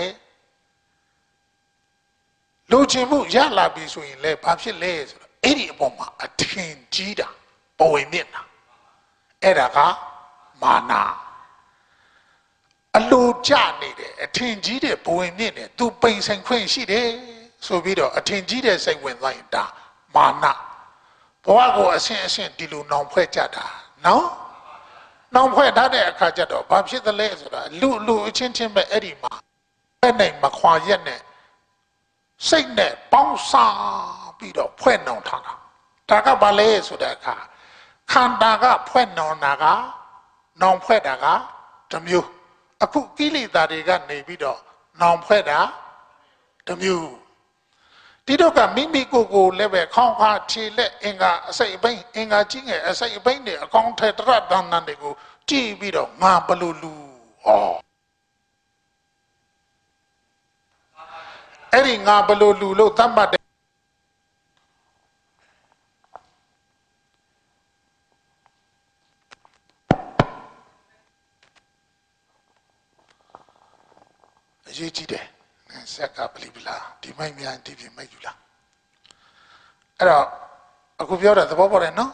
လူချင်းမှုရလာပြီဆိုရင်လေဘာဖြစ်လဲဆိုတော့အဲ့ဒီအပေါ်မှာအထင်ကြီးတာပဝင်မြင့်တာအဲ့ဒါကမာနာအလိုကျနေတယ်အထင်ကြီးတဲ့ဘဝင်မြင့်တယ်သူပိန်ဆိုင်ခွင့်ရှိတယ်ဆိုပြီးတော့အထင်ကြီးတဲ့စိတ်ဝင်သွားရင်ဒါမာနဘဝကိုအဆင့်အဆင့်ဒီလိုနောင်ဖွဲ့ကြတာနော်နောင်ဖွဲ့ထားတဲ့အခါကျတော့ဘာဖြစ်သလဲဆိုတာလူလူအချင်းချင်းပဲအဲ့ဒီမှာအဲ့နိုင်မခွာရက်နဲ့စိတ်နဲ့ပေါင်းစားပြီးတော့ဖွဲ့နှောင်ထားတာဒါကဘာလဲဆိုတဲ့အခါခန္ဓာကဖွဲ့နှောင်တာကနောင်ဖွဲ့တာကတစ်မျိုးအခုကိလေသာတွေကနေပြီးတော့နောင်ဖွဲ့တာတစ်မျိုးဒီတော့ကမိမိကိုယ်ကိုလည်းပဲခေါင်းခါခြေလက်အင်္ဂါအစိတ်အပိုင်းအင်္ဂါကြီးငယ်အစိတ်အပိုင်းတွေအကောင့်ထဲတရတန်တန်တွေကိုကြည့်ပြီးတော့ငါဘလို့လူဟောအဲ့ဒီငါဘလို့လူလို့သတ်မှတ်တယ်အရေးကြီးတယ်ဆက်ကပလီပလာဒီမိုက်များဒီပြင်မိုက်ယူလားအဲ့တော့အခုပြောတာသဘောပေါက်တယ်နော်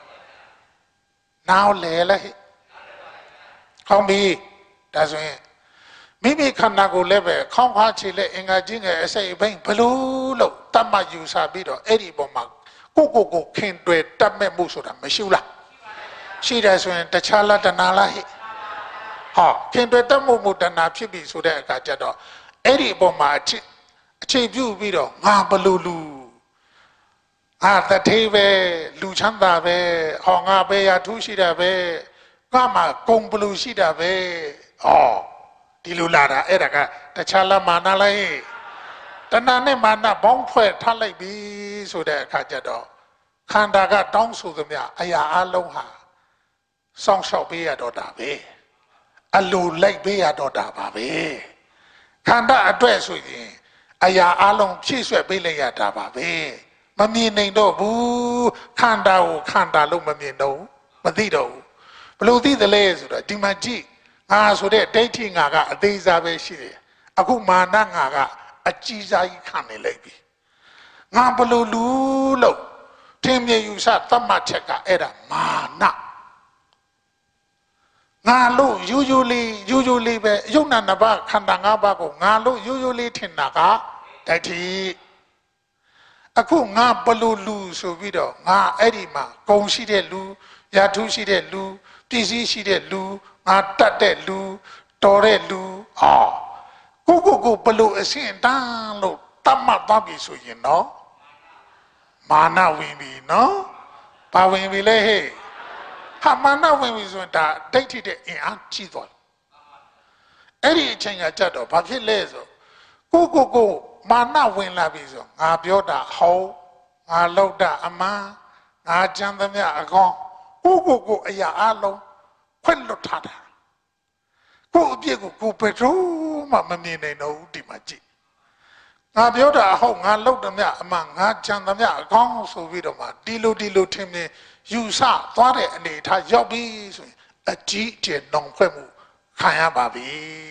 နောက်လေလေကောင်းပြီဒါဆိုရင်မိမိခန္ဓာကိုယ်လည်းပဲခေါင်းခါခြေလက်အင်္ဂါကြီးငယ်အစိတ်အပိုင်းဘလို့လို့တတ်မှတ်ယူဆပြီးတော့အဲ့ဒီပုံမှာကိုကိုကိုခင်တွေတတ်မဲ့မှုဆိုတာမရှိဘူးလားရှိတယ်ဆိုရင်တခြားလားတဏှာလားဟိဟောခင်တွေတတ်မှုမှုတဏှာဖြစ်ပြီဆိုတဲ့အခါကျတော့အဲ့ဒီပုံမှာအချိန်အချိန်ပြုပြီးတော့ငါဘလို့လူငါတထေးပဲလူချမ်းသာပဲဟောငါပဲရထူးရှိတာပဲငါမှကုံဘလို့ရှိတာပဲဟောဒီလိုလာတာအဲ့ဒါကတခြားလားမာနလားတဏှာနဲ့မာနဘောင်းဖွဲ့ထားလိုက်ပြီဆိုတဲ့အခါကျတော့ခန္ဓာကတောင်းဆိုသမျှအရာအလုံးဟာစောင့်ရှောက်ပေးရတော့တာပဲအလိုလိုက်ပေးရတော့တာပါပဲခန္ဓာအတွက်ဆိုရင်အရာအလုံးဖြည့်ဆွက်ပေးလိုက်ရတာပါပဲမမြင်နိုင်တော့ဘူးခန္ဓာကိုခန္ဓာလို့မမြင်တော့မသိတော့ဘူးဘယ်လိုသိသလဲဆိုတော့ဒီမှာကြည့်ငါဆိုတဲ့ဒိဋ္ဌိငါကအသေးစားပဲရှိတယ်အခုမာနငါကအကြီးစားကြီးခံနေလိုက်ပြီငါဘယ်လိုလူလို့ထင်မြင်ယူဆသတ်မှတ်ချက်ကအဲ့ဒါမာနငါလို့ယူယူလေးယူယူလေးပဲယုံနာနှစ်ပါးခန္ဓာ၅ပါးကိုငါလို့ယူယူလေးထင်တာကဒိဋ္ဌိအခုငါဘလို့လူဆိုပြီးတော့ငါအဲ့ဒီမှာဂုံရှိတဲ့လူရာထူးရှိတဲ့လူပစ္စည်းရှိတဲ့လူငါတတ်တဲ့လူတော်တဲ့လူအော်ကိုကိုကိုဘလို့အစင်တန်းလို့တတ်မှတ်သွားပြီဆိုရင်တော့မာနဝင်ပြီနော်ဘာဝင်ပြီလဲဟဲ့ဟာမာနဝင်ပြီဆိုရင်ဒါဒိဋ္ဌိတဲ့အင်အားကြီးသွားတယ်အဲ့ဒီအချိန်ကကြတော့ဘာဖြစ်လဲဆိုကိုကိုကိုမာနဝင်လာပြီဆိုငါပြောတာဟောငါလောက်တာအမှန်ငါကြံသမျှအကောင်းကိုကိုကိုအရာအလုံးခွင့်လွတ်ထားတာကိုအပြစ်ကိုကိုဘယ်တော့မှမမြင်နိုင်တော့ဘူးဒီမှာကြည့်ငါပြောတာအဟုတ်ငါလောက်သမျှအမှန်ငါကြံသမျှအကောင်းဆိုပြီးတော့မှဒီလိုဒီလိုထင်မြင်ယူဆသွားတဲ့အနေထားရောက်ပြီဆိုရင်အကြီးအကျယ်နှောင်ဖွဲ့မှုခံရပါပြီ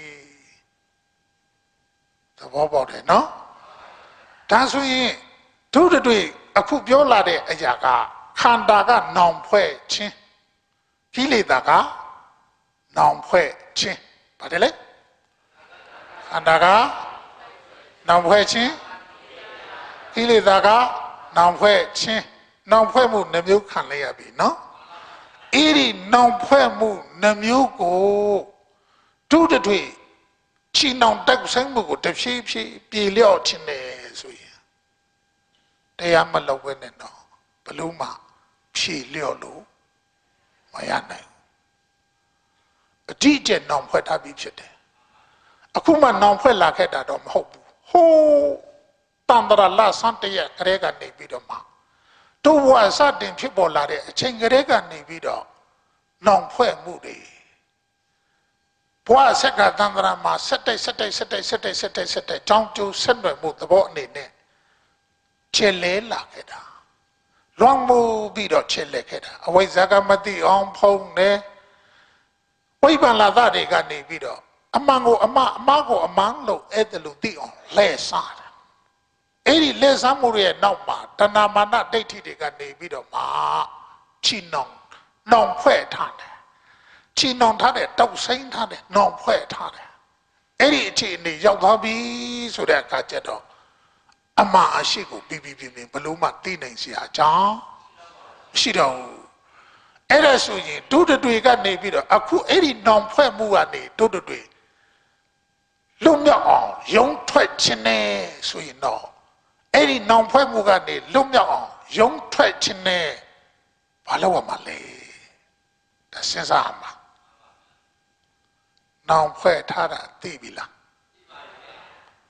သဘောပေါက်တယ်နော်ဒါဆိုရင်တို့တွေအခုပြောလာတဲ့အရာကခန္ဓာကနှောင်ဖွဲ့ခြင်းကိလေသာကနှောင်ဖွဲ့ခြင်းပါတယ်လေခန္ဓာကနှောင်ဖွဲ့ခြင်းကိလေသာကနှောင်ဖွဲ့ခြင်းနှောင်ဖွဲ့မှုနှမျိုးခံလိုက်ရပြီနော်အဲ့ဒီနှောင်ဖွဲ့မှုနှမျိုးကိုတို့တွေချီနှောင်တက်ဆိုင်မှုကိုတဖြည်းဖြည်းပြေလျော့ခြင်းနဲ့ဆိုရင်တရားမလုပ်ဘဲနဲ့တော့ဘလို့မှဖြေလျော့လို့မရနိုင်အတိအကျနှောင်ဖွဲ့ထားပြီးဖြစ်တယ်အခုမှနှောင်ဖွဲ့လာခဲ့တာတော့မဟုတ်ဘူးဟိုးတန်တရာလဆန်းတရက်ခရဲကနေပြီးတော့မှတို့ဘဝစတင်ဖြစ်ပေါ်လာတဲ့အချိန်ခရဲကနေပြီးတော့နှောင်ဖွဲ့မှုတွေဘဝဆက်ကတန်တရာမှာဆက်တိုက်ဆက်တိုက်ဆက်တိုက်ဆက်တိုက်ဆက်တိုက်ဆက်တိုက်ကြောင်းကျိုးဆက်နွယ်မှုသဘောအနေနဲ့ခြေလဲလာခဲ့တာလွန်မှုပြီးတော့ခြေလဲခဲ့တာအဝိဇ္ဇာကမသိအောင်ဖုံးနေဝိပ္ပန္နသတွေကနေပြီးတော့အမှန်ကိုအမှန်အမှားကိုအမှန်လို့အဲ့ဒါလို့သိအောင်လဲစားတာအဲ့ဒီလဲစားမှုရဲ့နောက်မှာတဏမာနဒိဋ္ဌိတွေကနေပြီးတော့မှချီနှောင်နှောင်ဖွဲ့ထားတယ်ချီနှောင်ထားတဲ့တောက်ဆိုင်ထားတဲ့နှောင်ဖွဲ့ထားတယ်အဲ့ဒီအခြေအနေရောက်သွားပြီဆိုတဲ့အခါကျတော့အမှန်အရှိကိုပြီးပြီးပြင်းပြင်းဘလို့မှသိနိုင်စရာအကြောင်းရှိတော့အဲ့ဒါဆိုရင်တို့တွေကနေပြီးတော့အခုအဲ့ဒီနှောင်ဖွဲ့မှုကနေတို့တွေလွတ်မြောက်အောင်ယုံထွက်ခြင်းနဲ့ဆိုရင်တော့အဲ့ဒီနှောင်ဖွဲ့မှုကနေလွတ်မြောက်အောင်ယုံထွက်ခြင်းနဲ့ဘာလို့ရမှာလဲဒါစဉ်းစားမှာနှောင်ဖွဲ့ထားတာသိပြီလား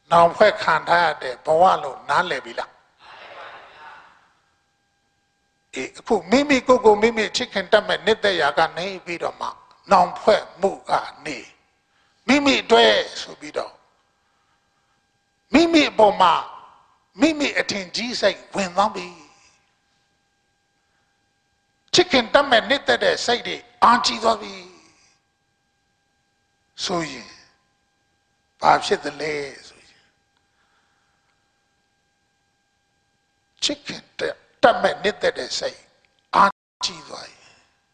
နောင်ဖွဲ့ခံထားရတဲ့ဘဝလို့နားလည်ပြီလားအေးအခုမိမိကိုယ်ကိုမိမိချစ်ခင်တတ်မဲ့နေတဲ့ရာကနေပြီးတော့မှနောင်ဖွဲ့မှုကနေမိမိအတွက်ဆိုပြီးတော့မိမိအပေါ်မှာမိမိအထင်ကြီးစိတ်ဝင်သွားပြီချစ်ခင်တတ်မဲ့နေတဲ့စိတ်တွေအာကြီးသွားပြီဆိုရင်ဘာဖြစ်သလဲဆိုရင်ချစ်ခင်တတ်မဲ့နေတဲ့စိတ်အာကြီးသွားရင်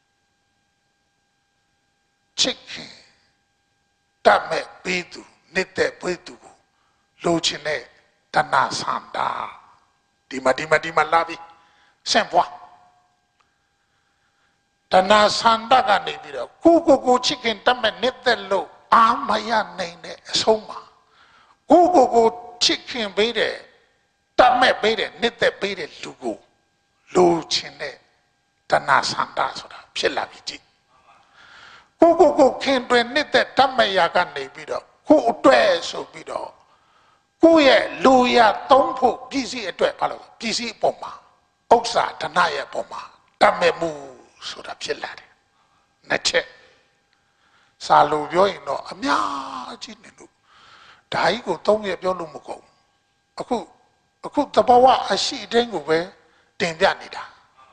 ချစ်ခင်တတ်မဲ့ပေးသူနေတဲ့ပေးသူကိုလိုချင်တဲ့တဏှာဆန္ဒဒီမှာဒီမှာဒီမှာလာပြီဆင့်ပွားတဏှာဆန္ဒကနေပြီးတော့ကိုကိုကိုချစ်ခင်တတ်မဲ့နေတဲ့လို့အာမရနိုင်တဲ့အဆုံးမှာကိုကိုကိုချစ်ခင်ပေးတဲ့တတ်မဲ့ပေးတဲ့နေတဲ့ပေးတဲ့လူကိုလိုချင်တဲ့တဏှာဆန္ဒဆိုတာဖြစ်လာပြီကြည့်ကိုကိုကိုခင်တွင်နေတဲ့တတ်မဲ့ရာကနေပြီးတော့ကိုအတွက်ဆိုပြီးတော့ကိုယ့်ရဲ့လူရသုံးဖို့ပြည်စည်းအတွက်ဘာလို့ပြည်စည်းအပေါ်မှာဥစ္စာဓနရဲ့အပေါ်မှာတတ်မဲ့မှုဆိုတာဖြစ်လာတယ်နှစ်ချက်စာလိုပြောရင်တော့အများကြီးနေလို့ဓာကြီးကိုသုံးရပြောလို့မကုန်အခုအခုတဘာဝအရှိတိုင်းကိုပဲတင်ပြနေတာ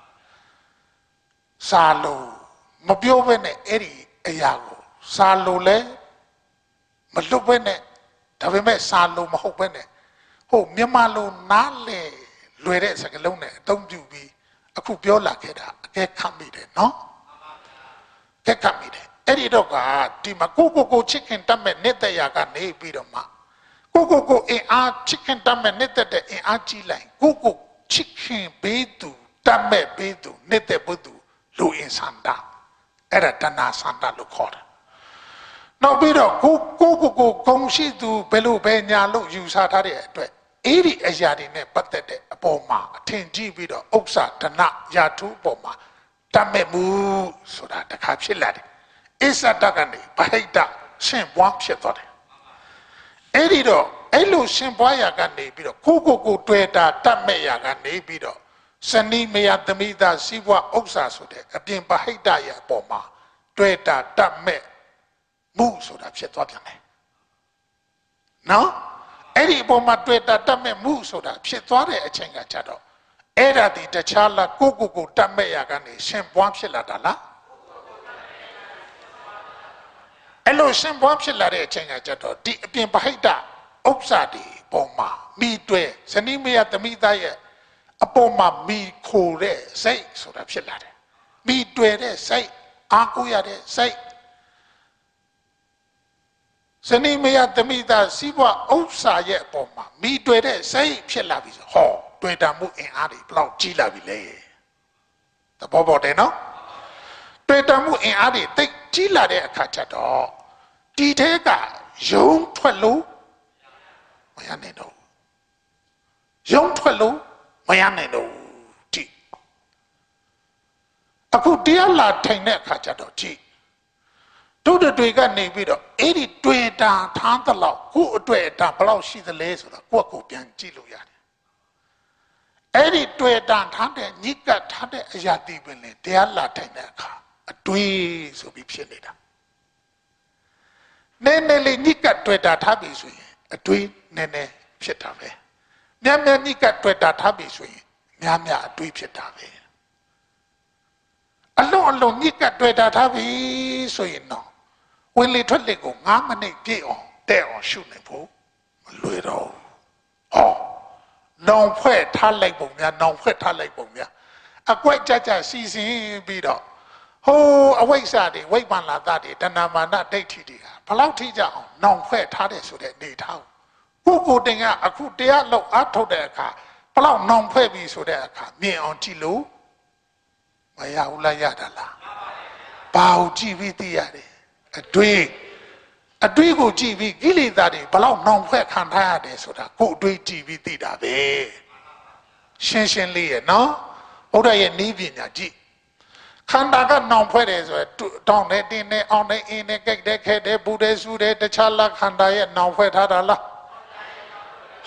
စာလိုမပြောဘဲနဲ့အဲ့ဒီအရာကိုစာလိုလဲမလွတ်ဘဲနဲ့ဒါပေမဲ့စာလိုမဟုတ်ဘဲနဲ့ဟုတ်မြန်မာလိုနားလေလွယ်တဲ့စကားလုံးနဲ့အသုံးပြုပြီးအခုပြောလာခဲ့တာအကဲခတ်မိတယ်နော်ကဲခတ်မိတယ်အဲ့ဒီတော့ကဒီမှာကိုကိုကိုချစ်ခင်တတ်မဲ့နေတဲ့ရာကနေပြီးတော့မှကိုကိုကိုအင်အားချစ်ခင်တတ်မဲ့နေတဲ့တဲ့အင်အားကြီးလိုက်ကိုကိုချစ်ခင်ပေးသူတတ်မဲ့ပေးသူနေတဲ့ပုသူလူအင်ဆန္ဒအဲ့ဒါတဏှာဆန္ဒလို့ခေါ်တယ်နောက်ပြီးတော့ကိုကိုကိုကိုဂုံရှိသူဘယ်လိုပဲညာလို့ယူဆထားတဲ့အတွက်အဲ့ဒီအရာတွေနဲ့ပတ်သက်တဲ့အပေါ်မှာအထင်ကြီးပြီးတော့ဥစ္စာဓနရာထူးအပေါ်မှာတတ်မဲ့မှုဆိုတာတခါဖြစ်လာတယ်အစ္ဆဒကနေဗဟိတရှင်ပွားဖြစ်သွားတယ်အဲ့ဒီတော့အဲ့လိုရှင်ပွားရာကနေပြီးတော့ကိုကိုကိုတွေ့တာတတ်မဲ့ရာကနေပြီးတော့စနီမယသမိတာစီးပွားဥစ္စာဆိုတဲ့အပြင်ဗဟိတရဲ့အပေါ်မှာတွေ့တာတတ်မဲ့မှုဆိုတာဖြစ်သွားပြန်တယ်နော်အဲ့ဒီအပေါ်မှာတွေ့တာတတ်မဲ့မှုဆိုတာဖြစ်သွားတဲ့အချိန်ကကြတော့အဲ့ဒါဒီတခြားလားကိုကိုကိုတတ်မဲ့ရာကနေရှင်ပွားဖြစ်လာတာလားအဲ့လိုရှင်ပွားဖြစ်လာတဲ့အချိန်ကကြတော့ဒီအပြင်ဗဟိတဥစ္စာတွေပေါ်မှာမိတွေ့ဇနီးမယသမိသားရဲ့အပေါ်မှာမိခိုတဲ့စိတ်ဆိုတာဖြစ်လာတယ်မိတွေ့တဲ့စိတ်အားကိုးရတဲ့စိတ်ဇနီးမယသမိသားစီးပွားဥစ္စာရဲ့အပေါ်မှာမိတွေ့တဲ့စိတ်ဖြစ်လာပြီဆိုဟောတွေ့တာမှုအင်အားတွေဘလောက်ကြီးလာပြီလဲသဘောပေါက်တယ်နော်တွေ့တာမှုအင်အားတွေတိတ်ကြီးလာတဲ့အခါကျတော့ဒီထဲကယုံထွက်လို့မရနိုင်တော့ယုံထွက်လို့မရနိုင်တော့ဒီအခုတရားလာထိုင်တဲ့အခါကျတော့ကြည့်တို့တွေကနေပြီးတော့အဲ့ဒီတွေ့တာထားသလောက်ကို့အတွေ့အတာဘလောက်ရှိသလဲဆိုတော့ကိုယ့်ကိုပြန်ကြည့်လို့ရတယ်အဲ့ဒီတွေ့တာထားတဲ့ညစ်ကတ်ထားတဲ့အရာတည်ပင်လေတရားလာထိုင်တဲ့အခါအတွေ့ဆိုပြီးဖြစ်နေတာနည်းနည်းလေးညစ်ကတ်တွေ့တာထားပြီဆိုရင်အတွေ့နည်းနည်းဖြစ်တာပဲများများညစ်ကတ်တွေ့တာထားပြီဆိုရင်များများအတွေ့ဖြစ်တာပဲအလုံးအလုံးညစ်ကတ်တွေ့တာထားပြီဆိုရင်တော့ဝင်လေထွက်လေကိုငါးမိနစ်ပြည့်အောင်တဲ့အောင်ရှုနေဖို့မလွယ်တော့ဟောနောင်ဖွဲ့ထားလိုက်ပုံများနောင်ဖွဲ့ထားလိုက်ပုံများအကွက်ကြကြစီစဉ်ပြီးတော့ဟိုးအဝိဇ္ဇာတွေဝိပ္ပန္နတာတွေတဏမာနဒိဋ္ဌိတွေဟာဘလောက်ထိကြအောင်နောင်ဖွဲ့ထားတယ်ဆိုတဲ့အနေထားကိုကိုတင်ကအခုတရားလောက်အားထုတ်တဲ့အခါဘလောက်နောင်ဖွဲ့ပြီဆိုတဲ့အခါမြင်အောင်ကြည့်လို့မရဘူးလားရတာလားဘာကိုကြည့်ပြီးသိရတယ်အတွေ့အတွေ့ကိုကြည့်ပြီးကိလေသာတွေဘလောက်နှောင်ဖွဲ့ခံထားရတယ်ဆိုတာကိုယ်အတွေ့ကြည့်ပြီးသိတာပဲရှင်းရှင်းလေးရဲ့နော်ဘုရားရဲ့နည်းပညာကြည့်ခန္ဓာကနှောင်ဖွဲ့တယ်ဆိုရယ်တောင်းတယ်တင်းတယ်အောင်တယ်အင်းတယ်ကြိုက်တယ်ခဲတယ်ပူတယ်ဆူတယ်တခြားလားခန္ဓာရဲ့နှောင်ဖွဲ့ထားတာလား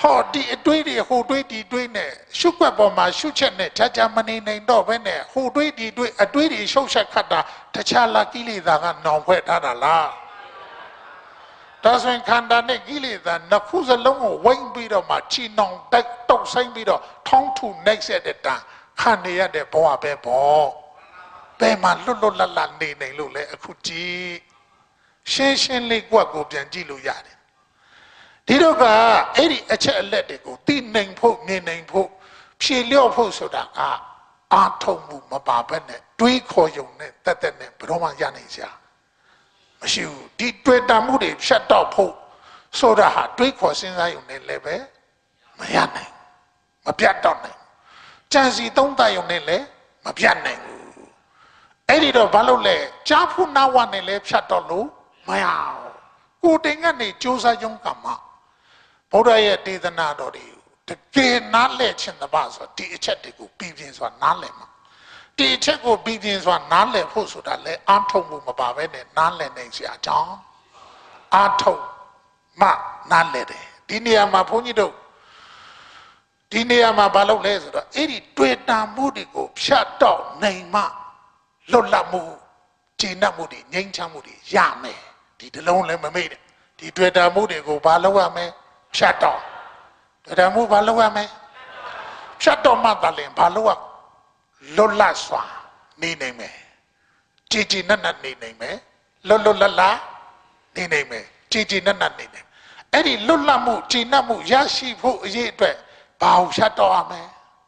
ဟောဒီအတွေးတွေဟိုတွေးဒီတွေးနဲ့ရှုွက်ပေါ်မှာရှုချက်နဲ့ကြာကြာမနေနိုင်တော့ဘဲနဲ့ဟိုတွေးဒီတွေးအတွေးတွေရှုပ်ချက်ခတ်တာတခြားလာကိလေသာကနောင်ဖွဲ့ထားတာလားဒါဆိုရင်ခန္ဓာနဲ့ကိလေသာနှစ်ခုစလုံးကိုဝိမ့်ပြီးတော့မှချီနှောင်တိုက်တုတ်ဆိုင်ပြီးတော့ထောင်းထူနှိပ်ဆက်တဲ့တန်ခံနေရတဲ့ဘဝပဲပေါ့ဘယ်မှာလွတ်လွတ်လပ်လပ်နေနိုင်လို့လဲအခုကြည့်ရှင်းရှင်းလေးကွက်ကိုပြန်ကြည့်လို့ရတယ်ဒီတော့ကအဲ့ဒီအချက်အလက်တွေကိုသိနိုင်ဖို့မြင်နိုင်ဖို့ဖြေလျော့ဖို့ဆိုတာကအာထုံမှုမပါဘဲနဲ့တွေးခေါ်ယုံနဲ့တက်တက်နဲ့ဘယ်တော့မှရနိုင်စရာမရှိဘူးဒီတွေ့တာမှုတွေဖြတ်တော့ဖို့ဆိုတာဟာတွေးခေါ်စဉ်းစားယုံနဲ့လည်းပဲမရနိုင်မပြတ်တော့နိုင်ကြံစီသုံးသပ်ယုံနဲ့လည်းမပြတ်နိုင်ဘူးအဲ့ဒီတော့ဘာလို့လဲကြားဖို့နာဝနဲ့လည်းဖြတ်တော့လို့မရဘူးကိုတင်ကနေစူးစမ်းယုံကမှာဗုဒ္ဓရဲ့ဒေသနာတော်တွေတကယ်နားလည်ခြင်းတပါဆိုဒီအချက်တွေကိုပြီးပြင်းစွာနားလည်မှာဒီအချက်ကိုပြီးပြင်းစွာနားလည်ဖို့ဆိုတာလဲအာထုံမှုမပါဘဲနဲ့နားလည်နိုင်စရာအကြောင်းအာထုံမှနားလည်တယ်ဒီနေရာမှာဘုန်းကြီးတို့ဒီနေရာမှာဘာလုပ်လဲဆိုတော့အဲ့ဒီတွေ့တာမှုတွေကိုဖြတ်တော့နိုင်မှလွတ်လပ်မှုကျေနပ်မှုတွေငြိမ်းချမ်းမှုတွေရမယ်ဒီတလုံးလည်းမမေ့နဲ့ဒီတွေ့တာမှုတွေကိုဘာလုပ်ရမလဲဖြတ်တော့တွေ့တာမှုဘာလုပ်ရမလဲဖြတ်တော့မှသာလင်ဘာလုပ်ရလွတ်လပ်စွာနေနိုင်မယ်ကြည်ကြည်နက်နက်နေနိုင်မယ်လွတ်လွတ်လပ်လပ်နေနိုင်မယ်ကြည်ကြည်နက်နက်နေနိုင်အဲ့ဒီလွတ်လပ်မှုကြည်နပ်မှုရရှိဖို့အရေးအတွက်ဘာကိုဖြတ်တော့ရမလဲ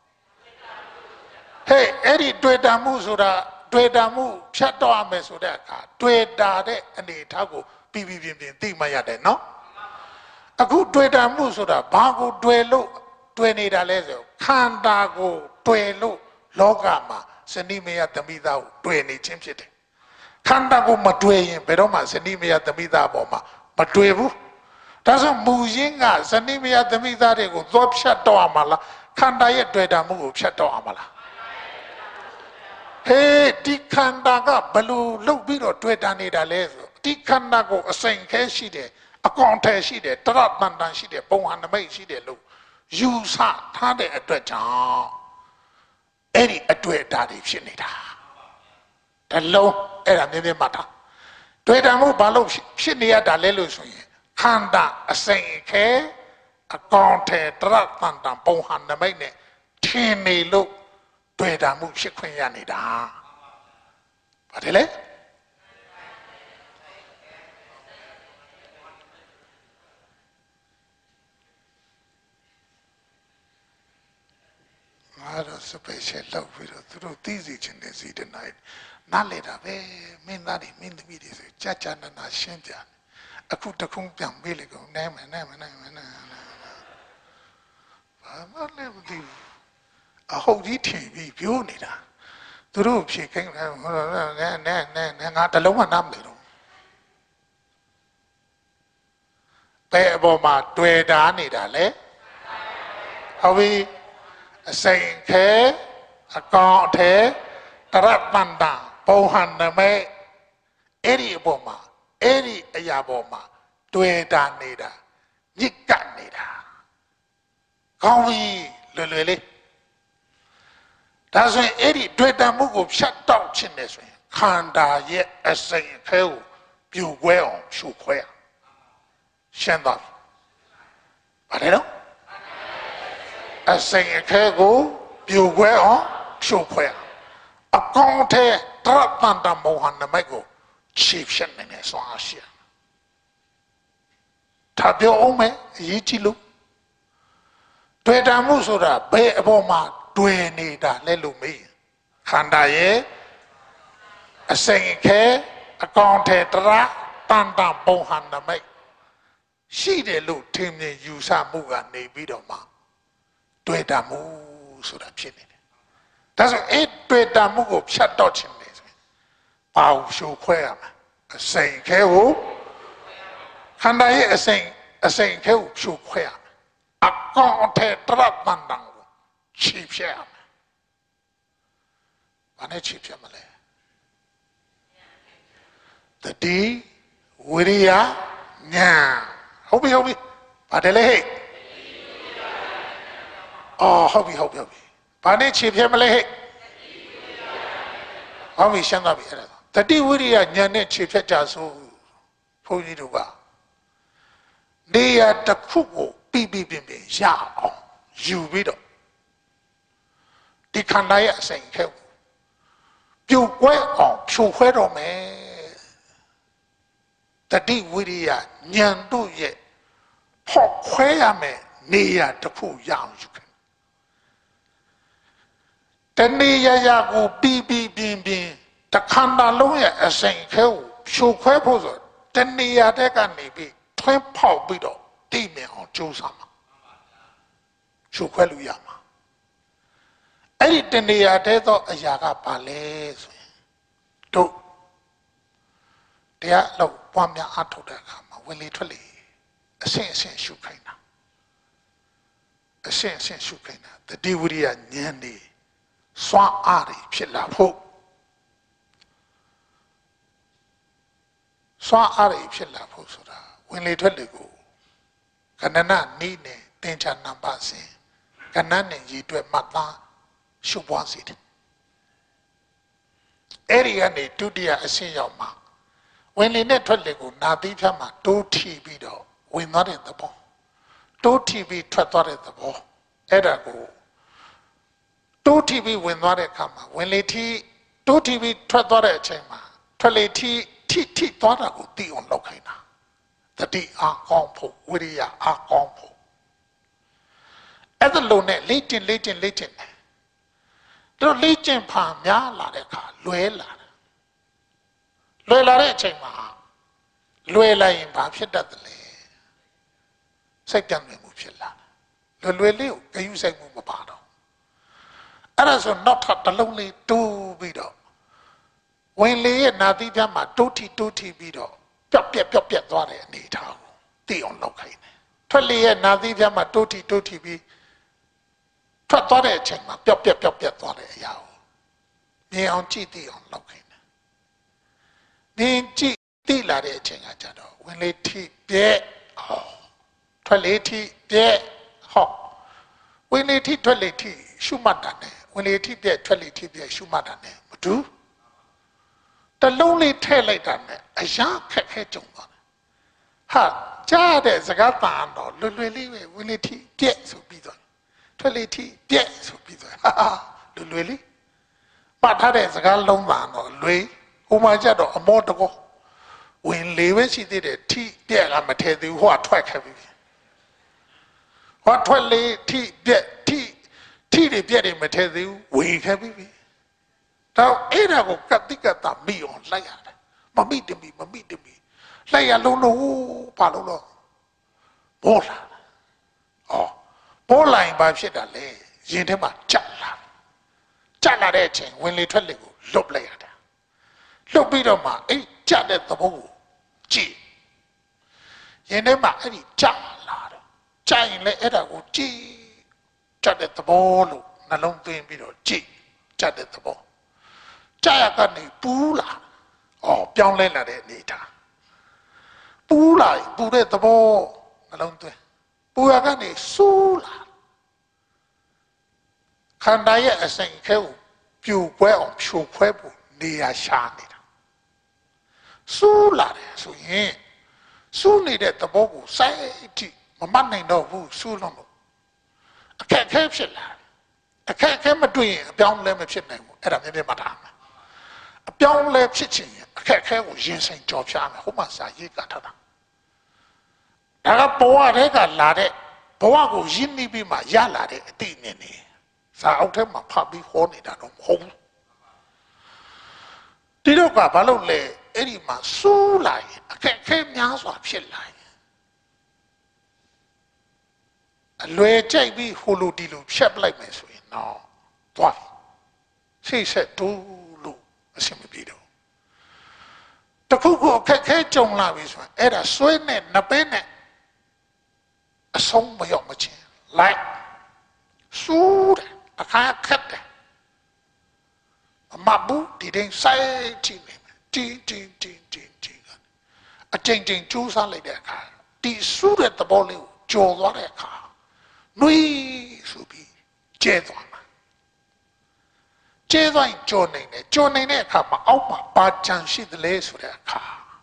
ဟဲ့အဲ့ဒီတွေ့တာမှုဆိုတာတွေ့တာမှုဖြတ်တော့ရမယ်ဆိုတဲ့အခါတွေ့တာတဲ့အနေထားကိုပြီးပြီးပြင်းပြင်းသိမှရတယ်နော်အခုတွေ့တာမှုဆိုတာဘာကိုတွေ့လို့တွေ့နေတာလဲဆိုခန္ဓာကိုတွေ့လို့လောကမှာဇနိမယသမီးသားကိုတွေ့နေခြင်းဖြစ်တယ်ခန္ဓာကိုမတွေ့ရင်ဘယ်တော့မှဇနိမယသမီးသားပေါ်မှာမတွေ့ဘူးဒါဆိုမူရင်းကဇနိမယသမီးသားတွေကိုသွားဖြတ်တော့ရမှာလားခန္ဓာရဲ့တွေ့တာမှုကိုဖြတ်တော့ရမှာလားဟေးဒီခန္ဓာကဘလို့လုတ်ပြီးတော့တွေ့တာနေတာလဲဆိုဒီခန္ဓာကိုအစိမ်ခဲရှိတယ်အကောင်ထဲရှိတယ်တရတန်တန်ရှိတယ်ပုံဟန်နမိတ်ရှိတယ်လို့ယူဆထားတဲ့အတွက်ကြောင့်အဲ့ဒီအတွေ့အတာတွေဖြစ်နေတာတလုံးအဲ့ဒါမြင်မြင်မှတ်တာတွေ့တာမှုဘာလို့ဖြစ်နေရတာလဲလို့ဆိုရင်ခန္ဓာအစိမ်ခဲအကောင်ထဲတရတန်တန်ပုံဟန်နမိတ်နဲ့ထင်နေလို့တွေ့တာမှုဖြစ်ခွင့်ရနေတာဘာတယ်လဲငါတော့စပယ်ရှယ်လောက်ပြီးတော့သူတို့သိစီချင်တဲ့စီတနိုင်နားလေတာပဲမင်းသားတွေမင်းသမီးတွေဆိုကြာကြာနာနာရှင်းပြအခုတခုံးပြန်ပေးလိုက်ကုန်နဲမယ်နဲမယ်နဲမယ်နဲဘာမှလည်းမသိဘူးအဟုတ်ကြီးထင်ပြီးပြောနေတာသူတို့ဖြေခိုင်းတယ်ဟိုနဲနဲနဲနဲငါတလုံးမှနားမလဲတော့ဘယ်အပေါ်မှာတွေ့တာနေတာလဲဟုတ်ပြီအစိမ်ခဲအကောင်အထဲတရတန်တန်ပုံဟန်နမိတ်အဲ့ဒီအပေါ်မှာအဲ့ဒီအရာပေါ်မှာတွေ့တာနေတာညစ်ကပ်နေတာကောင်းပြီလွယ်လွယ်လေးဒါဆိုရင်အဲ့ဒီတွေ့တာမှုကိုဖြတ်တောက်ခြင်းနဲ့ဆိုရင်ခန္ဓာရဲ့အစိမ်အခဲကိုပြိုကွဲအောင်ရှုခွဲရှင်းသွားပြီဘာလဲနော်အစိမ်အခဲကိုပြိုကွဲအောင်ရှုခွဲအကောင်ထဲတရတန်တမောဟန်နမိတ်ကိုခြေဖြတ်နေတယ်ဆိုအားရှိဒါပြောအောင်မယ်အရေးကြီးလို့တွေ့တာမှုဆိုတာဘယ်အပေါ်မှာတွေ့နေတာလဲလို့မေးခန္ဓာရဲ့အစိမ်အခဲအကောင်ထဲတရတန်တပုံဟန်နမိတ်ရှိတယ်လို့ထင်မြင်ယူဆမှုကနေပြီးတော့မှတွေ့တာမှုဆိုတာဖြစ်နေတယ်ဒါဆိုအဲ့တွေ့တာမှုကိုဖြတ်တော့ခြင်းလေဆိုဘာကိုရှုခွဲရမှာအစိမ်ခဲကိုခန္ဓာရဲ့အစိမ်အစိမ်ခဲကိုရှုခွဲရမှာအကောင်ထဲတရတန်တန်ကိုခြေဖြတ်ရမှာဘာနဲ့ခြေဖြတ်မလဲတတိဝိရိယညာဟုတ်ပြီဟုတ်ပြီဘာတယ်လဲဟဲ့အော်ဟုတ်ပြီဟုတ်ပြီဟုတ်ပြီဘာနဲ့ခြေဖြတ်မလဲဟဲ့ဟောပြီရှင်းသွားပြီအဲ့ဒါတတိဝိရိယဉာဏ်နဲ့ခြေဖြတ်ကြဆိုဘုန်းကြီးတို့ကနေရာတစ်ခုကိုပြီးပြီးပြင်းပြင်းရအောင်ယူပြီးတော့ဒီခန္ဓာရဲ့အစိမ်ခဲကိုပြုတ်ကွဲအောင်ဖြိုခွဲတော့မယ်တတိဝိရိယဉာဏ်တို့ရဲ့ဖောက်ခွဲရမယ်နေရာတစ်ခုရအောင်ယူခဲ့တဏှာရကိုပြီးပြီးပြင်းပြင်းတခန္ဓာလုံးရဲ့အစိမ်ခဲကိုဖြိုခွဲဖို့ဆိုတဏှာတဲ့ကနေပြီးထွင်းဖောက်ပြီးတော့တိမြင်အောင်ကြိုးစားမှာဖြိုခွဲလို့ရမှာအဲ့ဒီတဏှာတဲ့သောအရာကဘာလဲဆိုရင်တို့တရားလောက်ပွားများအထုတ်တဲ့အခါမှာဝင်လေထွက်လေအဆင့်အဆင့်ရှုခိုင်းတာအဆင့်အဆင့်ရှုခိုင်းတာတတိဝိရိယဉာဏ်နေစွမ်းအားတွေဖြစ်လာဖို့စွမ်းအားတွေဖြစ်လာဖို့ဆိုတာဝင်လေထွက်လေကိုကဏ္ဍနနီးနဲ့တင်ချာနံပါတ်စဉ်ကဏ္ဍနဲ့ရည်တွက်မှတ်သားရှုပွားစေတယ်အဲ့ဒီကနေဒုတိယအဆင့်ရောက်မှာဝင်လေနဲ့ထွက်လေကိုနာသီးဖြတ်မှာတိုးထီပြီးတော့ဝင်သွားတဲ့သဘောတိုးထီပြီးထွက်သွားတဲ့သဘောအဲ့ဒါကိုတိုးထီပြီးဝင်သွားတဲ့အခါမှာဝင်လေထီတိုးထီပြီးထွက်သွားတဲ့အချိန်မှာထွက်လေထီထိထိသွားတာကိုသိအောင်လုပ်ခိုင်းတာတတိအားကောင်းဖို့ဝိရိယအားကောင်းဖို့အဲ့ဒါလုံးနဲ့လေ့ကျင့်လေ့ကျင့်လေ့ကျင့်တယ်တို့လေ့ကျင့်ဖာများလာတဲ့အခါလွဲလာတယ်လွယ်လာတဲ့အချိန်မှာလွယ်လာရင်ဘာဖြစ်တတ်တယ်လဲစိတ်ကြံနေမှုဖြစ်လာတယ်လွယ်လွယ်လေးကိုဂယုစိုက်မှုမပါတော့အဲ့ဒါဆိုနောက်ထပ်တစ်လုံးလေးတိုးပြီးတော့ဝင်လေရဲ့နာသီးပြတ်မှာတိုးထီတိုးထီပြီးတော့ပျောက်ပြက်ပျောက်ပြက်သွားတဲ့အနေထားကိုသိအောင်လုပ်ခိုင်းတယ်ထွက်လေရဲ့နာသီးပြတ်မှာတိုးထီတိုးထီပြီးထွက်သွားတဲ့အချိန်မှာပျောက်ပြက်ပျောက်ပြက်သွားတဲ့အရာကိုမြင်အောင်ကြည့်သိအောင်လုပ်ခိုင်းတယ်မြင်ကြည့်သိလာတဲ့အချိန်ကကြတော့ဝင်လေထီပြက်ဟောထွက်လေထီပြက်ဟောဝင်လေထီထွက်လေထီရှုမှတ်တာနဲ့ဝင်လေထီပြက်ထွက်လေထီပြက်ရှုမှတ်တာနဲ့မတူတလုံးလေးထည့်လိုက်တာနဲ့အရာခက်ခဲကြုံသွားတယ်ဟာကြားတဲ့စကားတန်တော့လွယ်လွယ်လေးပဲဝင်လေထီပြက်ဆိုပြီးတော့ထွက်လေထီပြက်ဆိုပြီးတော့ဟာလွယ်လွယ်လေးပတ်ထားတဲ့စကားလုံးတန်တော့လွယ်ဟိုမှာကြတော့အမောတကောဝင်လေပဲရှိသေးတယ်ထီပြက်ကမထည့်သေးဘူးဟိုကထွက်ခဲ့ပြီဟောထွက်လေထီပြက်ထီထီတွေပြက်တွေမထည့်သေးဘူးဝင်ခဲ့ပြီတော့အဲ့ဒါကိုကတိကတမိအောင်လိုက်ရတယ်မမိတမိမမိတမိလိုက်ရလုံးလုံးဘာလို့လဲဘောလာအော်ဘောလာရင်ဘာဖြစ်တာလဲရင်ထဲမှာကြက်လာကြက်လာတဲ့အချိန်ဝင်လေထွက်လေကိုလွတ်လိုက်ရတာလွတ်ပြီးတော့မှအဲ့ကြက်တဲ့သဘောကိုကြည့်ရင်ထဲမှာအဲ့ဒီကြက်လာတော့ကြက်ရင်လည်းအဲ့ဒါကိုကြည့်ကြက်တဲ့သဘောလို့နှလုံးသွင်းပြီးတော့ကြည့်ကြက်တဲ့သဘောကြာရကနေပူးလာအော်ပြောင်းလဲလာတဲ့အနေထားပူးလာပူတဲ့သဘောနှလုံးသွင်းပူရကနေစူးလာခန္ဓာရဲ့အစိမ်ခဲကိုပြိုကွဲအောင်ဖြိုခွဲဖို့နေရာရှာနေတာစူးလာတယ်ဆိုရင်စူးနေတဲ့သဘောကိုစိုက်ကြည့်မမှတ်နိုင်တော့ဘူးစူးလို့အခက်ခဲဖြစ်လာအခက်ခဲမတွေ့ရင်အပြောင်းလဲမဖြစ်နိုင်ဘူးအဲ့ဒါမြင်မြင်မှတ်ထားမယ်အပြောင်းလဲဖြစ်ချင်အခက်အခဲကိုရင်ဆိုင်ကြော်ဖြားမယ်ဟိုမှာစာရေးကထားတာဒါကဘဝတွေကလာတဲ့ဘဝကိုရင်းနှီးပြီးမှရလာတဲ့အတိအမြင်နေစာအုပ်ထဲမှာဖတ်ပြီးဟောနေတာတော့မဟုတ်ဘူးဒီတော့ကဘာလို့လဲအဲ့ဒီမှာစူးလာရင်အခက်အခဲများစွာဖြစ်လာရင်အလွယ်ကြိုက်ပြီးဟိုလိုဒီလိုဖြတ်ပလိုက်မယ်ဆိုရင်တော့သွားစိတ်ဆက်တူအဆင်မပြေတော့တခုခုအခက်ခဲကြုံလာပြီဆိုရင်အဲ့ဒါဆွဲနဲ့နပဲနဲ့အဆုံးမရောက်မချင်းလိုက်စူးတယ်အခါခက်တယ်အမဘူးဒီတိုင်းစိုက်ကြည့်နေမယ်တင်းတင်းတင်းတင်းတင်းအချိန်ချင်းကျိုးစားလိုက်တဲ့အခါဒီစူးတဲ့သဘောလေးကိုကြော်သွားတဲ့အခါနှွေးဆိုပြီးကျဲသွားမှာကျဲသွားရင်ကြော်နိုင်တယ်ကြော်နိုင်တဲ့အခါမှာအောက်မှာပါချန်ရှိတယ်လေဆိုတဲ့အခါ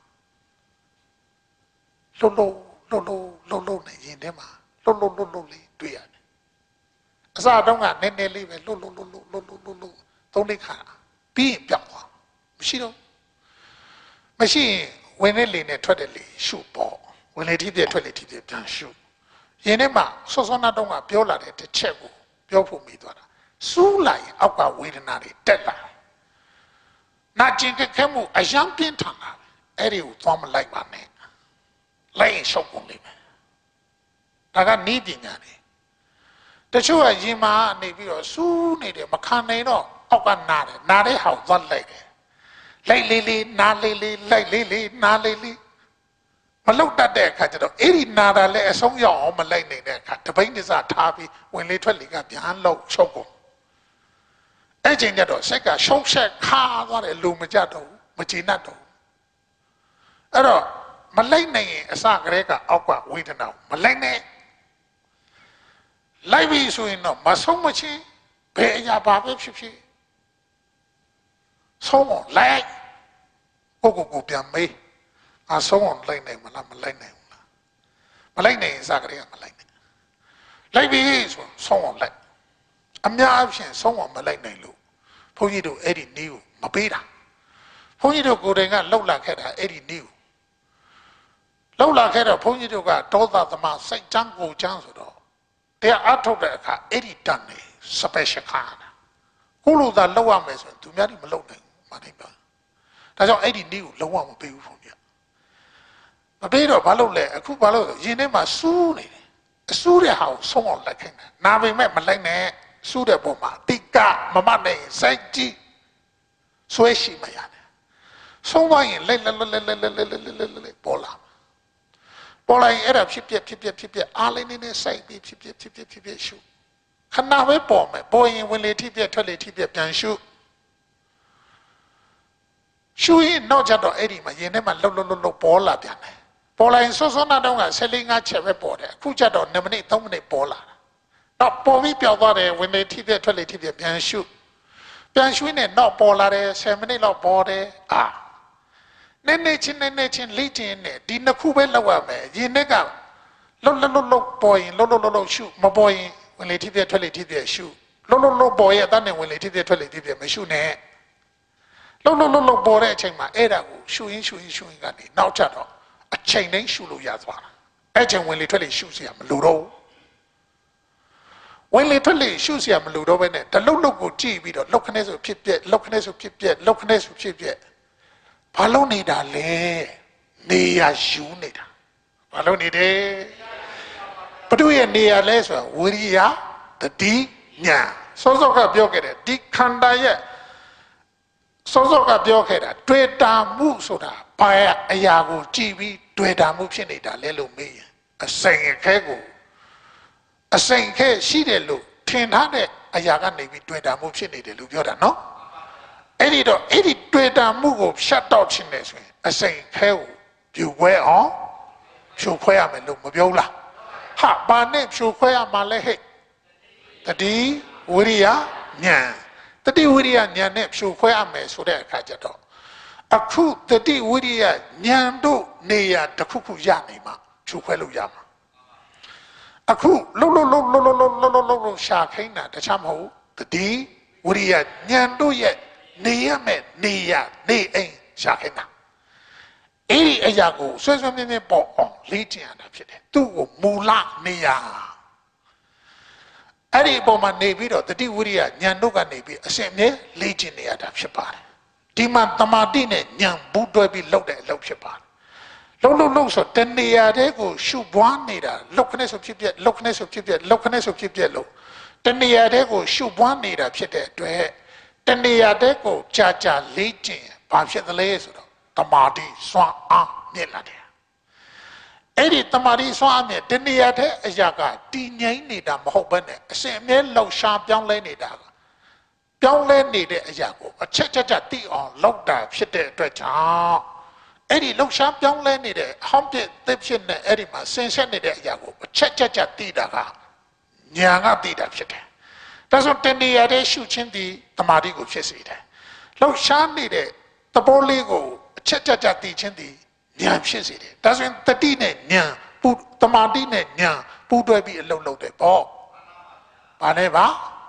လှုပ်လှုပ်လှုပ်လှုပ်လှုပ်လှုပ်နေရင်ထဲမှာလှုပ်လှုပ်လှုပ်လှုပ်လေးတွေ့ရတယ်အစတုန်းကနည်းနည်းလေးပဲလှုပ်လှုပ်လှုပ်လှုပ်လှုပ်လှုပ်လှုပ်လှုပ်သုံးလေးခါပြီးရင်ပြောက်သွားမရှိတော့မရှိရင်ဝင်နေလေနဲ့ထွက်တယ်လေရှုပေါ့ဝင်လေထိပြထွက်လေထိပြပြန်ရှုရင်းထဲမှာစောစောနာတုန်းကပြောလာတဲ့တစ်ချက်ကိုပြောဖို့မိသွားတာစူးလိုက်အောက်ကဝေဒနာတွေတက်လာနာကျင်ခဲမှုအယံပြင်းထန်လာအဲ့ဒီကိုသွားမလိုက်ပါနဲ့လိုက်ရင်ရှုပ်ကုန်လိမ့်မယ်ဒါကနီးပညာတွေတချို့ကရင်မာနေပြီးတော့စူးနေတယ်မခံနိုင်တော့အောက်ကနာတယ်နာတဲ့ဟောက်သွားလိုက်တယ်လိုက်လေးလေးနာလေးလေးလိုက်လေးလေးနာလေးလေးမလုတ်တတ်တဲ့အခါကျတော့အဲ့ဒီနာတာလည်းအဆုံးရောက်အောင်မလိုက်နိုင်တဲ့အခါတပိန်းတစားထားပြီးဝင်လေထွက်လေကပြန်လောက်ရှုပ်ကုန်အဲ့ချိန်ကျတော့စိတ်ကရှုပ်ဆက်ခါသွားတယ်လူမကြတော့ဘူးမကျေနပ်တော့ဘူးအဲ့တော့မလိုက်နိုင်ရင်အစကတည်းကအောက်ကဝေဒနာမလိုက်နဲ့လိုက်ပြီဆိုရင်တော့မဆုံးမချင်းဘယ်အရာဘာပဲဖြစ်ဖြစ်ဆုံးအောင်လိုက်ကိုကိုကိုပြန်မေးအဆုံးအောင်လိုက်နိုင်မလားမလိုက်နိုင်ဘူးလားမလိုက်နိုင်ရင်စကတည်းကမလိုက်နိုင်လိုက်ပြီဆိုဆုံးအောင်လိုက်အများအပြားဆုံးအောင်မလိုက်နိုင်လို့ဘုန်းကြီးတို့အဲ့ဒီနီးကိုမပေးတာဘုန်းကြီးတို့ကိုယ်တိုင်ကလှုပ်လာခဲ့တာအဲ့ဒီနီးကိုလှုပ်လာခဲ့တော့ဘုန်းကြီးတို့ကဒေါသသမားစိတ်ချမ်းကိုချမ်းဆိုတော့တရားအထုတ်တဲ့အခါအဲ့ဒီတန်နေ special ခါတာကိုလိုသာလှုပ်ရမယ်ဆိုရင်သူများတွေမလှုပ်နိုင်ဘူးမနိုင်ပါဒါကြောင့်အဲ့ဒီနီးကိုလုံးဝမပေးဘူးဘုန်းကြီးမပေးတော့ဘာလို့လဲအခုဘာလို့ရင်ထဲမှာစူးနေတယ်အစူးတဲ့ဟာကိုဆုံးအောင်လိုက်ခိုင်းတယ်နာပေမဲ့မလိုက်နဲ့စူးတဲ့ပုံမှာတိကမမနဲ့စိုက်ကြည့်ဆွဲရှိမရတယ်ဆုံးသွားရင်လက်လက်လက်လက်လက်လက်လက်လက်လက်ပေါ်လာပေါ်လာရင်အဲ့ဒါဖြစ်ပြဖြစ်ပြဖြစ်ပြအားလေးနေစိုက်ပြီးဖြစ်ပြဖြစ်ပြဖြစ်ပြရှုခဏပဲပေါ်မယ်ပေါ်ရင်ဝင်လေထိပြထွက်လေထိပြပြန်ရှုရှုရင်တော့ကြတော့အဲ့ဒီမှာရင်ထဲမှာလှုပ်လှုပ်လှုပ်လှုပ်ပေါ်လာပြန်တယ်ပေါ်လာရင်စောစောနာတော့ကဆယ်လေးငါးချက်ပဲပေါ်တယ်အခုကြတော့နှစ်မိနစ်သုံးမိနစ်ပေါ်လာတာတော့ပေါ်ပြီးပြောက်သွားတယ်ဝင်လေထိပြထွက်လေထိပြပြန်ရှုပြန်ရှုနေတော့ပေါ်လာတယ်ဆယ်မိနစ်လောက်ပေါ်တယ်အာနည်းနည်းချင်းနည်းနည်းချင်းလေ့ကျင့်နေဒီနှစ်ခုပဲလောက်ရမယ်ရင်ထဲကလှုပ်လှုပ်လှုပ်လှုပ်ပေါ်ရင်လှုပ်လှုပ်လှုပ်လှုပ်ရှုမပေါ်ရင်ဝင်လေထိပြထွက်လေထိပြရှုလှုပ်လှုပ်လှုပ်ပေါ်ရဲ့အတန်းနဲ့ဝင်လေထိပြထွက်လေထိပြမရှုနဲ့လှုပ်လှုပ်လှုပ်လှုပ်ပေါ်တဲ့အချိန်မှာအဲ့ဒါကိုရှုရင်းရှုရင်းရှုရင်းကနေနောက်ကျတော့အချိန်တိုင်းရှုလို့ရသွားတာအဲ့ချိန်ဝင်လေထွက်လေရှုเสียမလို့တော့ဝင်လေထွက်လေရှုเสียမလို့တော့ပဲနဲ့တလုတ်လုတ်ကိုကြည့်ပြီးတော့လောက်ခနဲ့ဆိုဖြစ်ပြက်လောက်ခနဲ့ဆိုဖြစ်ပြက်လောက်ခနဲ့ဆိုဖြစ်ပြက်ဘာလို့နေတာလဲနေရယူနေတာဘာလို့နေတယ်ဘုဒ္ဓရဲ့နေရလဲဆိုတာဝိရိယတတိညာစောစောကပြောခဲ့တယ်ဒီခန္ဓာရဲ့စောစောကပြောခဲ့တာတွေ့တာမှုဆိုတာဘာအရာကိုကြည့်ပြီးတွေ့တာမှုဖြစ်နေတာလဲလို့မေးရင်အစိမ်အခဲကိုအစိမ်ခဲရှိတယ်လို့ထင်ထားတဲ့အရာကနေပြီးတွေ့တာမှုဖြစ်နေတယ်လို့ပြောတာနော်အဲ့ဒီတော့အဲ့ဒီတွေ့တာမှုကိုဖြတ်တော့ခြင်းနဲ့ဆိုရင်အစိမ်ခဲကိုပြူခွဲအောင်ဖြိုခွဲရမယ်လို့မပြောလားဟာဘာနဲ့ဖြိုခွဲရမှာလဲဟဲ့တတိဝိရိယဉာဏ်တတိဝိရိယဉာဏ်နဲ့ဖြိုခွဲရမယ်ဆိုတဲ့အခါကျတော့အခုတတိဝိရိယဉာဏ်တို့နေရာတစ်ခုခုရနေမှာဖြိုခွဲလို့ရမှာအခုလှုပ်လှုပ်လှုပ်လှုပ်လှုပ်လှုပ်လှုပ်လှုပ်လှုပ်လှုပ်ရှာခိုင်းတာတခြားမဟုတ်တတိဝိရိယဉာဏ်တို့ရဲ့နေရမယ်နေရနေအိမ်ရှာခိုင်းတာအဲ့ဒီအရာကိုဆွဲဆွဲမြဲမြဲပေါ်အောင်လေ့ကျင့်ရတာဖြစ်တယ်သူ့ကိုမူလနေရာအဲ့ဒီအပေါ်မှာနေပြီးတော့တတိဝိရိယဉာဏ်တို့ကနေပြီးအစဉ်အမြဲလေ့ကျင့်နေရတာဖြစ်ပါတယ်ဒီမှာတမာတိနဲ့ဉာဏ်ဘူးတွဲပြီးလှုပ်တဲ့အလုပ်ဖြစ်ပါတယ်လှုပ်လှုပ်လှုပ်ဆိုတဏှာတဲ့ကိုရှုပွားနေတာလှုပ်ခနဲ့ဆိုဖြစ်ပြက်လှုပ်ခနဲ့ဆိုဖြစ်ပြက်လှုပ်ခနဲ့ဆိုဖြစ်ပြက်လို့တဏှာတဲ့ကိုရှုပွားနေတာဖြစ်တဲ့အတွက်တဏှာတဲ့ကိုကြာကြာလေ့ကျင့်ဘာဖြစ်သလဲဆိုတော့တမာတိစွမ်းအားမြင့်လာတယ်အဲ့ဒီတမာတိစွမ်းအားမြင့်တဏှာတဲ့အရာကတည်ငြိမ်နေတာမဟုတ်ဘဲနဲ့အစဉ်အမြဲလှောက်ရှားပြောင်းလဲနေတာကပြောင်းလဲနေတဲ့အရာကိုအချက်ချက်ချက်သိအောင်လုပ်တာဖြစ်တဲ့အတွက်ကြောင့်အဲ့ဒီလှောက်ရှားပြောင်းလဲနေတဲ့ဟောင်းပြစ်သစ်ဖြစ်နေအဲ့ဒီမှာဆင်ဆက်နေတဲ့အရာကိုအချက်ချက်ချက်သိတာကဉာဏ်ကသိတာဖြစ်တယ်ဒါဆိုတဏှာတဲ့ရှုခြင်းဒီတမာတိကိုဖြစ်စေတယ်လှုပ်ရှားနေတဲ့သဘောလေးကိုအချက်ကြကြသိခြင်းဒီဉာဏ်ဖြစ်စေတယ်ဒါဆိုရင်တတိနဲ့ဉာဏ်ပူတမာတိနဲ့ဉာဏ်ပူတွဲပြီးအလုံးလုံးတယ်ပေါ့ဘာလဲပါ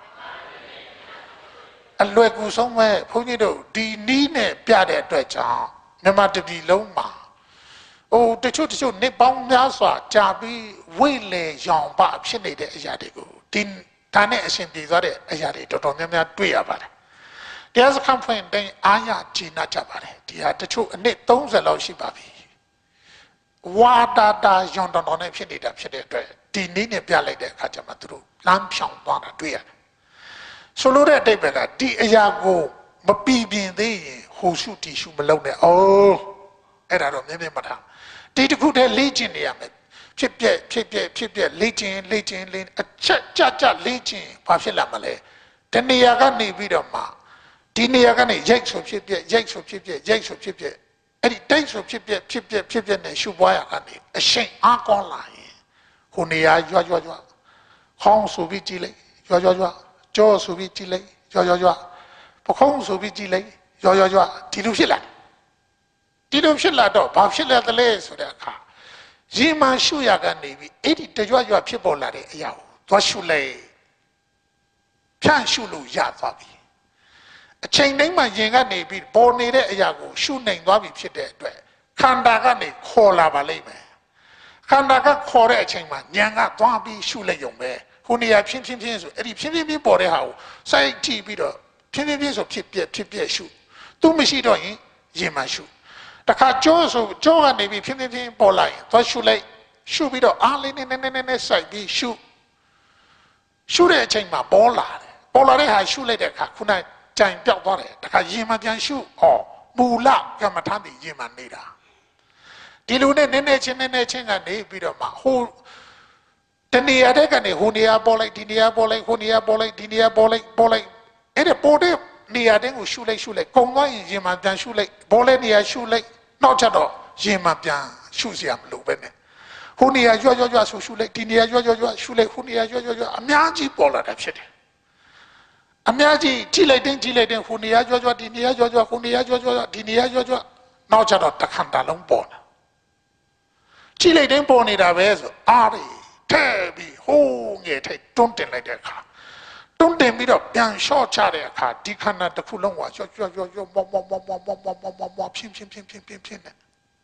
အလွယ်ကူဆုံးပဲဘုန်းကြီးတို့ဒီနီးနဲ့ပြတဲ့အတွက်ကြောင့်မြန်မာတပြည်လုံးမှာဟိုတချို့တချို့နေပေါင်းများစွာကြာပြီးဝိလေရောင်ပဖြစ်နေတဲ့အရာတွေကိုဒီဒါနဲ့အရှင်ပြေသွားတဲ့အရာတွေတော်တော်များများတွေ့ရပါတယ်တရားစခန်းဖွင့်တိုင်းအားရကြည်နာကြပါတယ်ဒီဟာတချို့အနည်းသုံးဆယ်လောက်ရှိပါပြီဝါတာတာရောင်တော်တော်နဲ့ဖြစ်နေတာဖြစ်တဲ့အတွက်ဒီနည်းနဲ့ပြလိုက်တဲ့အခါကျမှသူတို့လမ်းဖြောင်သွားတာတွေ့ရတယ်ဆိုလိုတဲ့အတိတ်ပဲကဒီအရာကိုမပီပြင်သေးရင်ဟိုရှုတီရှုမလုပ်နဲ့အိုးအဲ့ဒါတော့မြင်မြင်မထားဒီတစ်ခုတည်းလေ့ကျင့်နေရမယ်ဖြစ်ပြက်ဖြစ်ပြက်ဖြစ်ပြက်လေ့ကျင့်လေ့ကျင့်လေ့အချက်ကြကြလေ့ကျင့်ဘာဖြစ်လာမလဲတနေရာကနေပြီးတော့မှဒီနေရာကနေရိတ်ဆိုဖြစ်ပြက်ရိတ်ဆိုဖြစ်ပြက်ရိတ်ဆိုဖြစ်ပြက်အဲ့ဒီတိတ်ဆိုဖြစ်ပြက်ဖြစ်ပြက်ဖြစ်ပြက်နဲ့ရှုပွားရကနေအရှိန်အားကောင်းလာရင်ဟိုနေရာရွရွရွခေါင်းဆိုပြီးကြည့်လိုက်ရွရွရွကြောဆိုပြီးကြည့်လိုက်ရွရွရွပခုံးဆိုပြီးကြည့်လိုက်ရွရွရွဒီလိုဖြစ်လာဒီလိုဖြစ်လာတော့ဘာဖြစ်လဲတလဲဆိုတဲ့အခါရေမှန်ရှုရကနေပြီးအဲ့ဒီတရွရွဖြစ်ပေါ်လာတဲ့အရာကိုသွားရှုလိုက်ဖြန့်ရှုလို့ရသွားပြီအချိန်တိုင်းမှာရင်ကနေပြီးပေါ်နေတဲ့အရာကိုရှုနိုင်သွားပြီဖြစ်တဲ့အတွက်ခန္ဓာကနေခေါ်လာပါလိမ့်မယ်ခန္ဓာကခေါ်တဲ့အချိန်မှာဉာဏ်ကသွားပြီးရှုလိုက်ရုံပဲဟိုနေရာဖြင်းဖြင်းဖြင်းဆိုအဲ့ဒီဖြင်းဖြင်းဖြင်းပေါ်တဲ့ဟာကိုစိုက်ကြည့်ပြီးတော့ဖြင်းဖြင်းဖြင်းဆိုဖြစ်ပြက်ဖြစ်ပြက်ရှုသူမရှိတော့ရင်ရင်မှရှုတခါကြောဆိုကြောကနေပြီးဖြင်းဖြင်းဖြင်းပေါ်လာရင်သွားရှုလိုက်ရှုပြီးတော့အားလေးနဲ့နဲ့နဲ့နဲ့စိုက်ပြီးရှုရှုတဲ့အချိန်မှာပေါ်လာတယ်ပေါ်လာတဲ့ဟာရှုလိုက်တဲ့အခါခုနကြံပြောက်သွားတယ်တခါရင်မှပြန်ရှုဩမူလကမ္မထာပြီးရင်မှနေတာဒီလိုနဲ့နည်းနည်းချင်းနည်းနည်းချင်းကနေပြီးတော့မှဟိုတနေရာတဲ့ကနေဟိုနေရာပေါ်လိုက်ဒီနေရာပေါ်လိုက်ဟိုနေရာပေါ်လိုက်ဒီနေရာပေါ်လိုက်ပေါ်လိုက်အဲ့ဒါပေါ်တဲ့နေရာတိုင်းကိုရှုလိုက်ရှုလိုက်ကုံသွားရင်ရင်မှပြန်ရှုလိုက်ပေါ်လဲနေရာရှုလိုက်နောက်ချက်တော့ရင်မှပြန်ရှုစရာမလိုပဲနဲ့ဟိုနေရာရွရွရွဆူရှုလိုက်ဒီနေရာရွရွရွရှုလိုက်ဟိုနေရာရွရွရွအများကြီးပေါ်လာတာဖြစ်တယ်အများကြီးကြည့်လိုက်တိုင်းကြည့်လိုက်တိုင်းဟိုနေရာရွရွဒီနေရာရွရွဟိုနေရာရွရွဒီနေရာရွရွနောက်ချက်တော့တခါတလုံးပေါ်လာကြည့်လိုက်တိုင်းပေါ်နေတာပဲဆိုအားရထဲပြီးဟိုးငယ်ထိတ်တွန်းတင်လိုက်တဲ့အခါတွန်းတင်ပြီးတော့ပြန်လျှော့ချတဲ့အခါဒီခန္ဓာတစ်ခုလုံးကရွရွရွရွမောမောမောမောမောမောမောမောမောဖြင်းဖြင်းဖြင်းဖြင်းဖြင်းဖြင်းနဲ့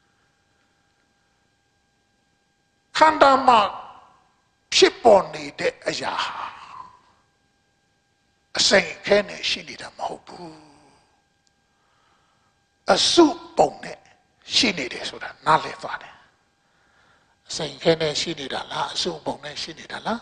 ခန္ဓာမှာဖြစ်ပေါ်နေတဲ့အရာအစိမ်ခဲနဲ့ရှိနေတာမဟုတ်ဘူးအစုပုံနဲ့ရှိနေတယ်ဆိုတာနားလည်သွားတယ်အစိမ်ခဲနဲ့ရှိနေတာလားအစုပုံနဲ့ရှိနေတာလား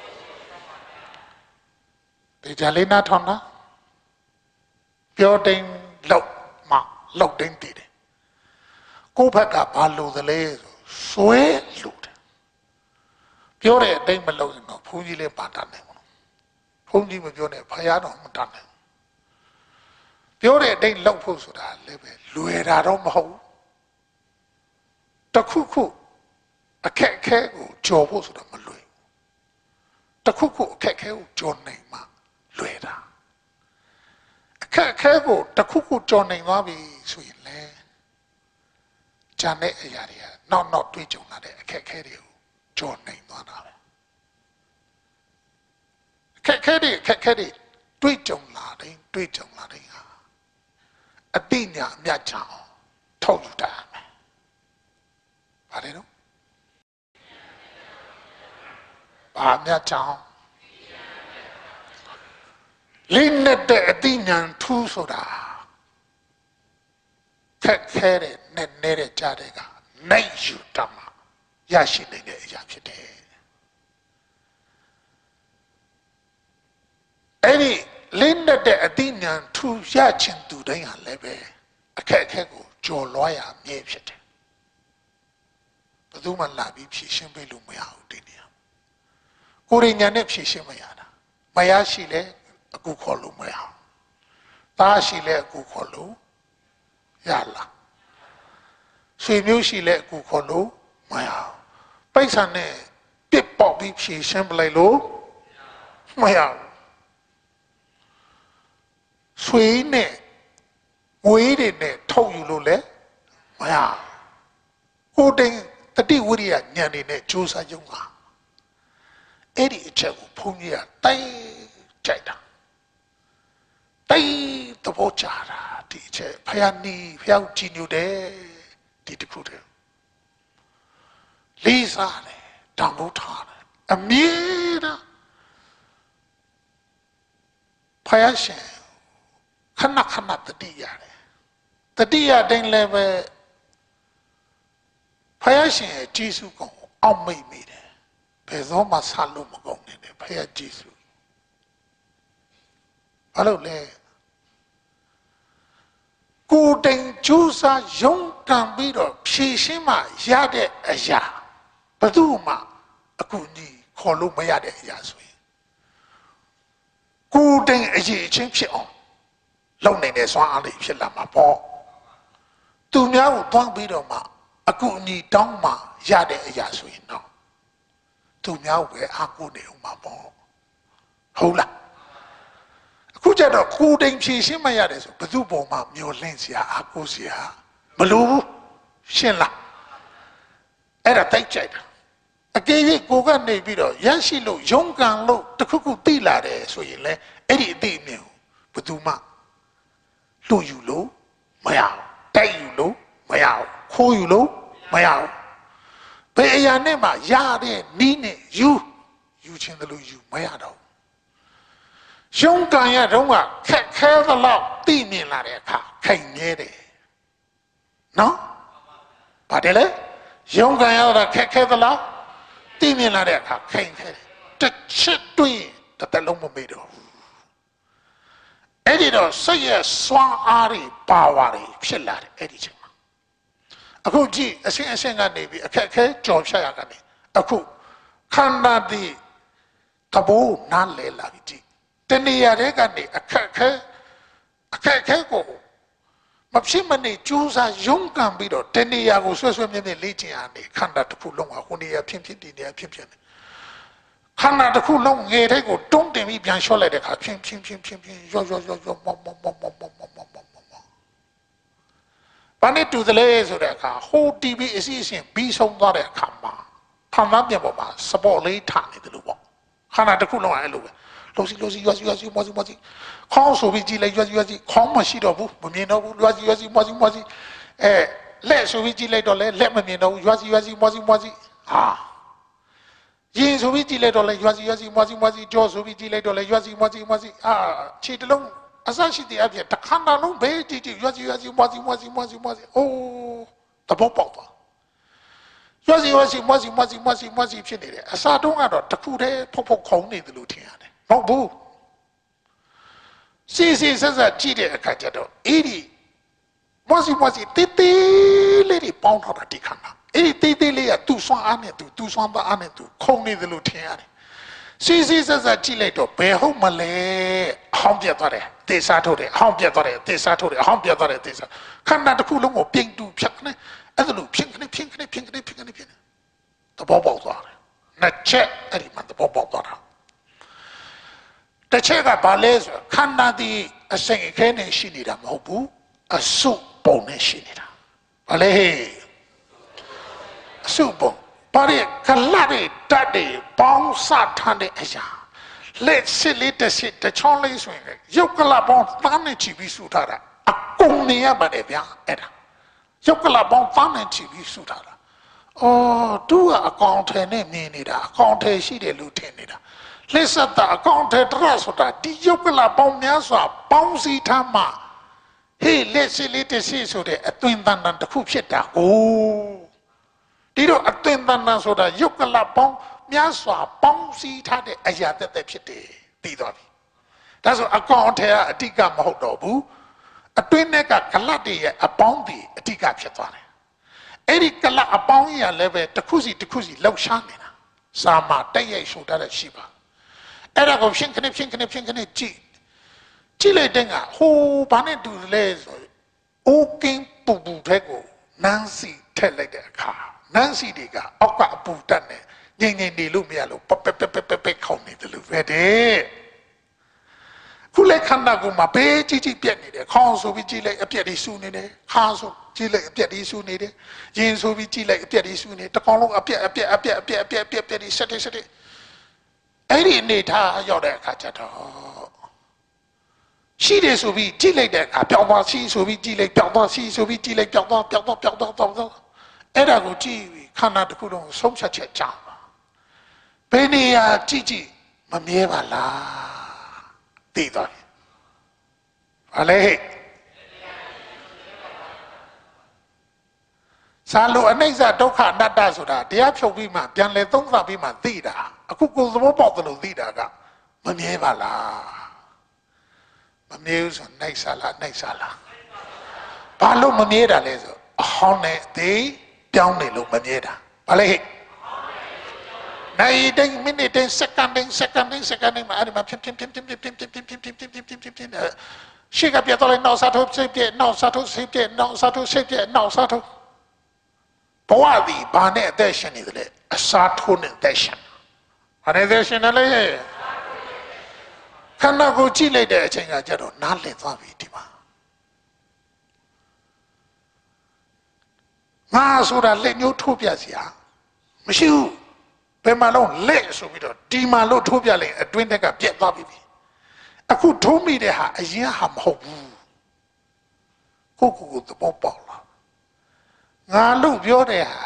ဒီကြလေးနားထောင်လားပြောတိုင်းလောက်မှလောက်တိုင်းတည်တယ်ကိုယ့်ဘက်ကဘာလို့သလဲဆိုဆွဲလို့တယ်ပြောတဲ့အတိုင်းမလုပ်ရင်တော့ဘုန်းကြီးလည်းပါတတ်တယ်ဘုန်းကြီးမပြောနဲ့ဖယားတော်မတတ်နဲ့ပြောတဲ့အတိုင်းလောက်ဖို့ဆိုတာလည်းပဲလွယ်တာတော့မဟုတ်တခုခုအခက်အခဲကိုကြော်ဖို့ဆိုတာမလွယ်တခုခုအခက်အခဲကိုကြော်နိုင်မှလွယ်တာအခက်အခဲကိုတခုခုကြော်နိုင်သွားပြီဆိုရင်လေဂျန်တဲ့အရာတွေကနောက်နောက်တွေးကြုံလာတဲ့အခက်အခဲတွေကိုကြော်နိုင်သွားတာပဲခက်ခဲတွေခက်ခဲတွေတွေးကြုံလာတယ်တွေးကြုံလာတယ်ဟာအတိညာအမြတ်ချအောင်ထုတ်ယူတာမယ်ဗါတယ်နော်ဘာအမြတ်ချအောင်လိမ့်နဲ့တဲ့အတိညာထူးဆိုတာခက်ခဲတဲ့နဲ့နေတဲ့ကြားတဲ့ကနိုင်ယူတတ်မှာရရှိနေတဲ့အရာဖြစ်တယ်အဲ့ဒီလင်းတဲ့အတိညာဏ်ထူရခြင်းသူတိုင်းဟာလည်းပဲအခက်အခဲကိုကြော်လွှားရမြဲဖြစ်တယ်ဘယ်သူမှလာပြီးဖြည့်ရှင်းပေးလို့မရဘူးဒီနေရာကိုယ်ရညာနဲ့ဖြည့်ရှင်းမရတာမရရှိလဲအခုခေါ်လို့မရဘူးသားရှိလဲအခုခေါ်လို့ရလားဆွေမျိုးရှိလဲအခုခေါ်လို့မရဘူးပိဿာနဲ့ပြစ်ပေါက်ပြီးဖြည့်ရှင်းပလိုက်လို့မရဘူးဆွေးနဲ့ငွေတွေနဲ့ထုတ်ယူလို့လေမရကိုတိန်တတိဝိရိယဉာဏ်တွေနဲ့ကြိုးစားကြုံတာအဲ့ဒီအချက်ကိုဘုန်းကြီးကတိုင်းကြိုက်တာတိုင်းသဘောကျတာဒီအချက်ဖယားနီဖယားကြည်ညိုတယ်ဒီတစ်ခုတည်းလေးစားတယ်တန်ဖိုးထားတယ်အမြဲတမ်းဖယားရှင်ခဏခဏတတိရတယ်တတိယတိုင်းလည်းပဲဖယားရှင်ရဲ့ဂျေစုကောင်အောက်မိတ်မိတယ်ဘယ်သောမှဆလို့မကုန်နဲ့ဖယားဂျေစုဘာလို့လဲကိုတိန်ကျူးစာရုံးကန်ပြီးတော့ဖြည့်ရှင်းမှရတဲ့အရာဘယ်သူမှအခုညီခေါ်လို့မရတဲ့အရာဆိုရင်ကိုတိန်အရေးချင်းဖြစ်အောင်လုပ်နေတဲ့စွမ်းအားလေးဖြစ်လာမှာပေါ့သူများကိုတွန်းပြီးတော့မှအခုညီတောင်းမှရတဲ့အရာဆိုရင်တော့သူများကိုပဲအားကိုးနေအောင်မှာပေါ့ဟုတ်လားအခုကျတော့ကိုတိန်ဖြည့်ရှင်းမရတယ်ဆိုဘယ်သူပေါ်မှာမျောလင့်စရာအားကိုးစရာမလိုဘူးရှင်းလားအဲ့ဒါတိုက်ကြိုက်တာအကယ်၍ကိုကနေပြီးတော့ရရှိလို့ရုန်းကန်လို့တခုခုသိလာတယ်ဆိုရင်လေအဲ့ဒီအသိအမြင်ကိုဘယ်သူမှလူယူလို့မရဘူးတိုက်ယူလို့မရဘူးခိုးယူလို့မရဘူးဘယ်အရာနဲ့မှရတဲ့နီးနဲ့ယူယူခြင်းတလို့ယူမရတော့ရုန်းကန်ရတော့ကခက်ခဲသလောက်သိမြင်လာတဲ့အခါခိုင်မြဲတယ်နော်ပါတယ်လေရုန်းကန်ရတော့ခက်ခဲသလောက်သိမြင်လာတဲ့အခါခိုင်ခဲတယ်တစ်ချက်တွေ့တစ်သက်လုံးမမေ့တော့အဲ့ဒီတော့စိတ်ရဲ့စွမ်းအားတွေပါဝါတွေဖြစ်လာတယ်အဲ့ဒီချိန်မှာအခုကြည့်အရှင်းအရှင်းကနေပြီးအခက်အခဲကြော်ဖြတ်ရကနေအခုခန္ဓာဒီသဘောနားလဲလာပြီကြည့်တဏှာတွေကနေအခက်အခဲအခက်အခဲကိုမဖြစ်မနေကြိုးစားရုန်းကန်ပြီးတော့တဏှာကိုဆွဲဆွဲမြဲမြဲလေ့ကျင့်ရနေခန္ဓာတစ်ခုလုံးကဟိုနေရာဖြစ်ဖြစ်ဒီနေရာဖြစ်ဖြစ်ခန္ဓာတစ်ခုလုံးငယ်တဲ့ကိုတွန်းတင်ပြီးပြန်လျှော့လိုက်တဲ့အခါဖြင်းဖြင်းဖြင်းဖြင်းဖြင်းရော့ရော့ရော့ရော့မောမောမောမောမောမောမောမောမောမောဘာနဲ့တူတယ်လဲဆိုတဲ့အခါဟိုတီဗီအစီအစဉ်ပြီးဆုံးသွားတဲ့အခါမှာဖန်သားပြန်ပေါ်မှာစပေါ်လေးထားနေတယ်လို့ပေါ့ခန္ဓာတစ်ခုလုံးကအဲ့လိုပဲလို့စီလို့စီရွာစီရွာစီမောစီမောစီခေါင်းဆိုပြီးကြည့်လိုက်ရွာစီရွာစီခေါင်းမရှိတော့ဘူးမမြင်တော့ဘူးရွာစီရွာစီမောစီမောစီအဲလက်ဆိုပြီးကြည့်လိုက်တော့လဲလက်မမြင်တော့ဘူးရွာစီရွာစီမောစီမောစီဟာရင်ဆိုပြီးကြည့်လိုက်တော့လဲရွာစီရွာစီမောစီမောစီကြောဆိုပြီးကြည့်လိုက်တော့လဲရွာစီမောစီမောစီအာခြေတလုံးအစရှိတဲ့အဖြစ်တစ်ခါလုံးဘေးကြည့်ကြည့်ရွာစီရွာစီမောစီမောစီမောစီမောစီအိုးတဘောပေါက်သွားရွာစီရွာစီမောစီမောစီမောစီမောစီဖြစ်နေတယ်အစားတုံးကတော့တခုတည်းဖုတ်ဖုတ်ခုံနေတယ်လို့ထင်ရတယ်မဟုတ်ဘူးစီစီဆက်ဆက်ကြည့်တဲ့အခါကျတော့အဲ့ဒီမောစီမောစီတေးသေးလေးတွေပေါင်းထားတာဒီခန္ဓာအဲ့ဒီတေးသေးလေးကသူ့ဆွမ်းအားနဲ့သူသူ့ဆွမ်းသားအားနဲ့သူခုံနေတယ်လို့ထင်ရတယ်စီစီဆက်ဆက်ကြည့်လိုက်တော့ဘယ်ဟုတ်မလဲအဟောင်းပြတ်သွားတယ်သေစားထုတ်တယ်အဟောင်းပြတ်သွားတယ်သေစားထုတ်တယ်အဟောင်းပြတ်သွားတယ်သေစားခန္ဓာတစ်ခုလုံးကိုပြိန်တူဖြတ်ခနဲ့အဲ့ဒါလို့ဖြင်းခနဲ့ဖြင်းခနဲ့ဖြင်းခနဲ့ဖြင်းခနဲ့ဖြင်းသဘောပေါက်သွားတယ်နှစ်ချက်အဲ့ဒီမှာသဘောပေါက်သွားတာတစ်ချက်ကဘာလဲဆိုခန္ဓာဒီအစိမ်အခဲနဲ့ရှိနေတာမဟုတ်ဘူးအစုပုံနဲ့ရှိနေတာဘာလဲအစုပုံဘာလဲကလတ်တွေတတ်တွေပေါင်းစထားတဲ့အရာလက်စစ်လေးတစ်စစ်တစ်ချောင်းလေးဆိုရင်ရုပ်ကလပေါင်းသားနဲ့ချီပြီးစုထားတာအကုန်နေရပါတယ်ဗျာအဲ့ဒါရုပ်ကလပေါင်းသားနဲ့ချီပြီးစုထားတာအော်သူကအကောင်ထဲနဲ့မြင်နေတာအကောင်ထဲရှိတယ်လို့ထင်နေတာလက်ဆက်တာအကောင်ထဲတရဆိုတာဒီရုပ်ကလပေါင်းများစွာပေါင်းစည်းထားမှဟေးလက်စစ်လေးတစ်စစ်ဆိုတဲ့အသွင်တန်တန်တစ်ခုဖြစ်တာကိုဒီတော့အသွင်တန်တန်ဆိုတာရုပ်ကလပေါင်းများစွာပေါင်းစည်းထားတဲ့အရာသက်သက်ဖြစ်တယ်ပြီးသွားပြီဒါဆိုအကောင်ထဲကအတိကမဟုတ်တော့ဘူးအတွင်းထဲကကလတ်တွေရဲ့အပေါင်းတွေအတိကဖြစ်သွားတယ်အဲ့ဒီကလတ်အပေါင်းကြီးကလည်းပဲတစ်ခုစီတစ်ခုစီလှောက်ရှားနေတာစာမတက်ရိုက်ရှုတတ်တဲ့ရှိပါအဲ့ဒါကိုဖြင်းခနဲ့ဖြင်းခနဲ့ဖြင်းခနဲ့ကြည့်ကြည့်လိုက်တဲ့ကဟိုဘာနဲ့တူလဲဆိုအိုးကင်းပူပူတဲ့ကိုနန်းစီထက်လိုက်တဲ့အခါနန်းစီတွေကအောက်ကအပူတက်နေငိမ့်ငိမ့်နေလို့မရလို့ပပပပပပခေါင်းနေတယ်လို့ပဲတဲ့ခခုလေခန္ဓာကိုယ်မှာဘေးကြီးကြီးပြက်နေတယ်ခေါင်းဆိုပြီးကြည့်လိုက်အပြက်တွေဆူနေတယ်ခါဆိုကြည့်လိုက်အပြက်တွေဆူနေတယ်ရင်ဆိုပြီးကြည့်လိုက်အပြက်တွေဆူနေတကောင်လုံးအပြက်အပြက်အပြက်အပြက်အပြက်အပြက်အပြက်တွေဆက်တယ်ဆက်တယ်အဲ့ဒီအနေထားရောက်တဲ့အခါကျတော့ရှိတယ်ဆိုပြီးကြည့်လိုက်တဲ့အခါပျောက်သွားရှိဆိုပြီးကြည့်လိုက်ပျောက်သွားရှိဆိုပြီးကြည့်လိုက်ပျောက်သွားပျောက်သွားပျောက်သွားပျောက်သွားအဲ့ဒါကိုကြည့်ပြီးခန္ဓာတစ်ခုလုံးဆုံးဖြတ်ချက်ကြားပါဘယ်နေရာကြည့်ကြည့်မမြဲပါလားသိသွားပြီဘာလဲစာလို့အနိစ္စဒုက္ခအနတ္တဆိုတာတရားဖြုတ်ပြီးမှပြန်လဲသုံးသပ်ပြီးမှသိတာအခုကိုယ်သဘောပေါက်တယ်လို့သိတာကမမြဲပါလားမမြဲဘူးဆိုနှိုက်စားလားနှိုက်စားလားဘာလို့မမြဲတာလဲဆိုအဟောင်းနဲ့အသေးပြောင်းနေလို့မမြဲတာဘာလဲဟဲ့နိုင်တဲ့မိနစ်တဲ့စက္ကန့်တဲ့စက္ကန့်တဲ့စက္ကန့်တဲ့မှာအဲ့ဒီမှာဖြင်းဖြင်းဖြင်းဖြင်းဖြင်းဖြင်းဖြင်းဖြင်းဖြင်းဖြင်းဖြင်းဖြင်းဖြင်းဖြင်းဖြင်းရှေ့ကပြတော့လဲနောက်စားထုတ်စိတ်ပြည့်နောက်စားထုတ်စိတ်ပြည့်နောက်စားထုတ်စိတ်ပြည့်နောက်စားထုတ်ဘဝဒီဘာနဲ့အသက်ရှင်နေတယ်အစားထိုးနဲ့အသက်ရှင်ဘာနဲ့အသက်ရှင်နေလဲခန္ဓာကိုယ်ကြည့်လိုက်တဲ့အချိန်ကကျတော့နားလည်သွားပြီဒီမှာငါဆိုတာလက်ညှိုးထိုးပြစီဟာမရှိဘူးဘယ်မှာလုံးလက်ဆိုပြီးတော့ဒီမှာလို့ထိုးပြလိုက်အတွင်းတက်ကပြက်သွားပြီအခုထိုးမိတဲ့ဟာအရင်ဟာမဟုတ်ဘူးကိုကိုကိုသဘောပေါက်လားငါလို့ပြောတဲ့ဟာ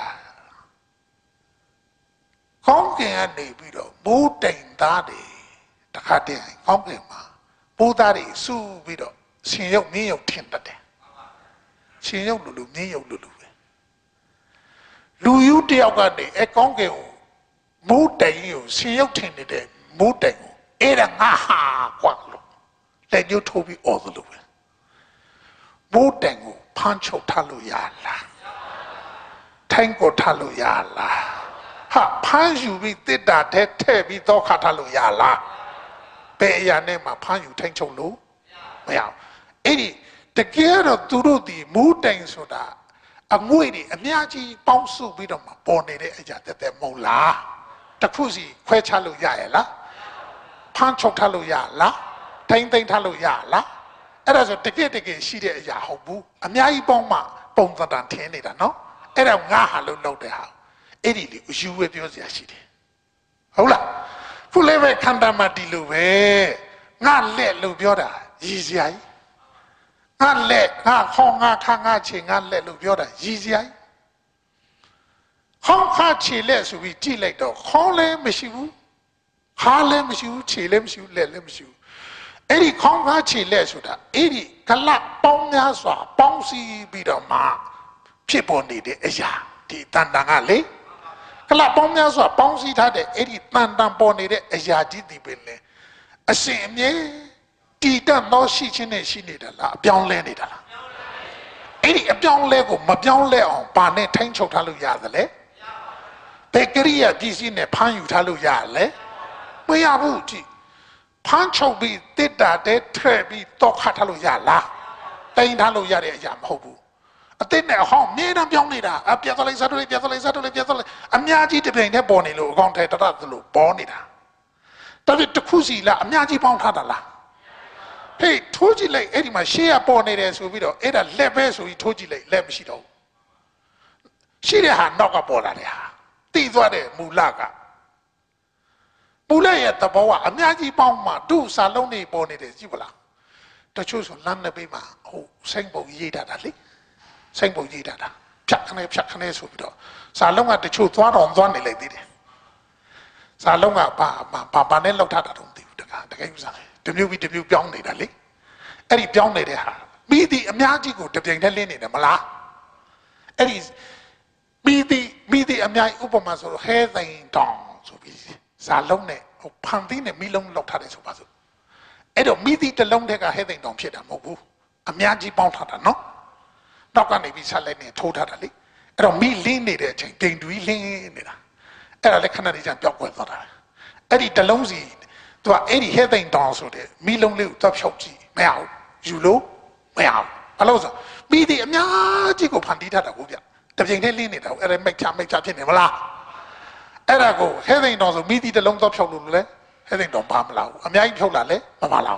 ကောင်းကင်ကနေပြီးတော့ဘိုးတိုင်သားတွေတခါတည်းကောင်းကင်မှာဘိုးသားတွေစူးပြီးတော့ရှင်ရုပ်မြင်းရုပ်ထင်တတ်တယ်ရှင်ရုပ်လူလူမြင်းရုပ်လူလူပဲလူယူတယောက်ကနေအကောင်းကင်ကိုမိုးတိုင်ကိုရှင်ရုပ်ထင်နေတဲ့မိုးတိုင်ကိုအဲ့ဒါငါဟာကွာလို့လက်ညှိုးထိုးပြီးអော်သလိုပဲမိုးတိုင်ကိုဖမ်းချုပ်ထားလို့ရလားထိုင်းကိုထားလို့ရလားဟာဖမ်းယူပြီးတစ်တာတဲ့ထဲ့ပြီးတော့ခါထားလို့ရလားဘယ်အရာနဲ့မှဖမ်းယူထိုင်းချုပ်လို့မရဘူးအဲ့ဒီတကယ်တော့သူတို့ဒီမိုးတိုင်ဆိုတာအငွေ့တွေအများကြီးပေါင်းစုပြီးတော့မှပေါ်နေတဲ့အရာတက်တက်မဟုတ်လားတခုစီခွဲခြားလို့ရရဲ့လားဖမ်းချုပ်ထားလို့ရလားထိမ့်သိမ့်ထားလို့ရလားအဲ့ဒါဆိုတကယ်တကယ်ရှိတဲ့အရာဟုတ်ဘူးအများကြီးပေါင်းမှပုံသဏ္ဍာန်ထင်းနေတာနော်အဲ့ဒါငါဟာလို့လုပ်တဲ့ဟာအဲ့ဒီလေအယူဝဲပြောစရာရှိတယ်ဟုတ်လားခုလည်းပဲခန္ဓာမှာဒီလိုပဲငါလက်လို့ပြောတာရည်စရာကြီးငါလက်ငါခေါင်းငါခါငါခြေငါလက်လို့ပြောတာရည်စရာကြီးခေါင်းခါခြေလက်ဆိုပြီးကြည့်လိုက်တော့ခေါင်းလည်းမရှိဘူးခါလည်းမရှိဘူးခြေလည်းမရှိဘူးလက်လည်းမရှိဘူးအဲ့ဒီခေါင်းခါခြေလက်ဆိုတာအဲ့ဒီကလပ်ပေါင်းများစွာပေါင်းစည်းပြီးတော့မှဖြစ်ပေါ်နေတဲ့အရာဒီတန်တန်ကလေကလပ်ပေါင်းများစွာပေါင်းစည်းထားတဲ့အဲ့ဒီတန်တန်ပေါ်နေတဲ့အရာကြီးဒီပင်လေအစဉ်အမြဲတည်တတ်သောရှိခြင်းနဲ့ရှိနေတာလားအပြောင်းလဲနေတာလားအဲ့ဒီအပြောင်းလဲကိုမပြောင်းလဲအောင်ဘာနဲ့ထိန်းချုပ်ထားလို့ရသလဲဘယ်ကရိယာပစ္စည်းနဲ့ဖမ်းယူထားလို့ရလဲမရဘူးကြည့်ဖမ်းချုပ်ပြီးတစ်တာတဲ့ထဲ့ပြီးတော့ခတ်ထားလို့ရလားတိန်ထားလို့ရတဲ့အရာမဟုတ်ဘူးအတိတ်နဲ့အဟောင်းမြေတံပြောင်းနေတာအပြတ်သွားလိုက်စားတော့လိုက်ပြတ်သွားလိုက်စားတော့လိုက်ပြတ်သွားလိုက်အများကြီးတစ်ပြိုင်တည်းပေါ်နေလို့အကောင့်ထဲတရသလိုပေါ်နေတာဒါပေမဲ့တစ်ခုစီလားအများကြီးပေါင်းထားတာလားဟေးထိုးကြည့်လိုက်အဲ့ဒီမှာရှေ့ကပေါ်နေတယ်ဆိုပြီးတော့အဲ့ဒါလက်ပဲဆိုပြီးထိုးကြည့်လိုက်လက်မရှိတော့ဘူးရှိတဲ့ဟာနောက်ကပေါ်လာတဲ့ဟာတိသွားတဲ့မူလကမူလရဲ့သဘောကအများကြီးပေါင်းမှဒုစာလုံးနေပေါ်နေတယ်ကြည့်ပါလားတချို့ဆိုလမ်းနှစ်ပေးမှာဟိုစိမ့်ပုံရေးတာလေစိမ့်ပုံရေးတာဖြတ်ခနဲ့ဖြတ်ခနဲ့ဆိုပြီးတော့စာလုံးကတချို့သွားတော်သွားနေလိုက်သေးတယ်စာလုံးကဘာဘာဘာနဲ့လောက်ထားတာတော့မသိဘူးတခါတကယ်ဥစားတမျိုးပြီးတမျိုးပြောင်းနေတာလေအဲ့ဒီပြောင်းနေတဲ့ဟာမိသည့်အများကြီးကိုတပြိုင်တည်းလင်းနေတယ်မလားအဲ့ဒီမိသည့်မိသည့်အများကြီးဥပမာဆိုတော့ဟဲသိန်တောင်ဆိုပြီးစာလုံးနဲ့ဟိုဖန်သီးနဲ့မိလုံးလောက်ထားတယ်ဆိုပါစို့အဲ့တော့မိသည့်တစ်လုံးတည်းကဟဲသိန်တောင်ဖြစ်တာမဟုတ်ဘူးအများကြီးပေါင်းထားတာနော်နောက်ကနေပြီးဆက်လိုက်နေထိုးထားတာလေအဲ့တော့မိလင်းနေတဲ့အချိန်တိမ်တူးလင်းနေတာအဲ့ဒါလည်းခဏလေးကျပျောက်ကွယ်သွားတာအဲ့ဒီတစ်လုံးစီသူကအဲ့ဒီဟဲသိန်တောင်ဆိုတဲ့မိလုံးလေးကိုသွားဖြောက်ကြည့်မရဘူးယူလို့မရဘူးဘာလို့ဆိုမိသည့်အများကြီးကိုဖန်တီးထားတာကိုဗျတပြိုင်တည်းလင်းနေတာအဲ့ဒါမိတ်ချမိတ်ချဖြစ်နေမလားအဲ့ဒါကိုဟဲသိန်တောင်ဆိုမိသည့်တစ်လုံးသွားဖြောက်လို့လေဟဲသိန်တောင်ဘာမလာဘူးအများကြီးဖြောက်လာလေမမလာဘူး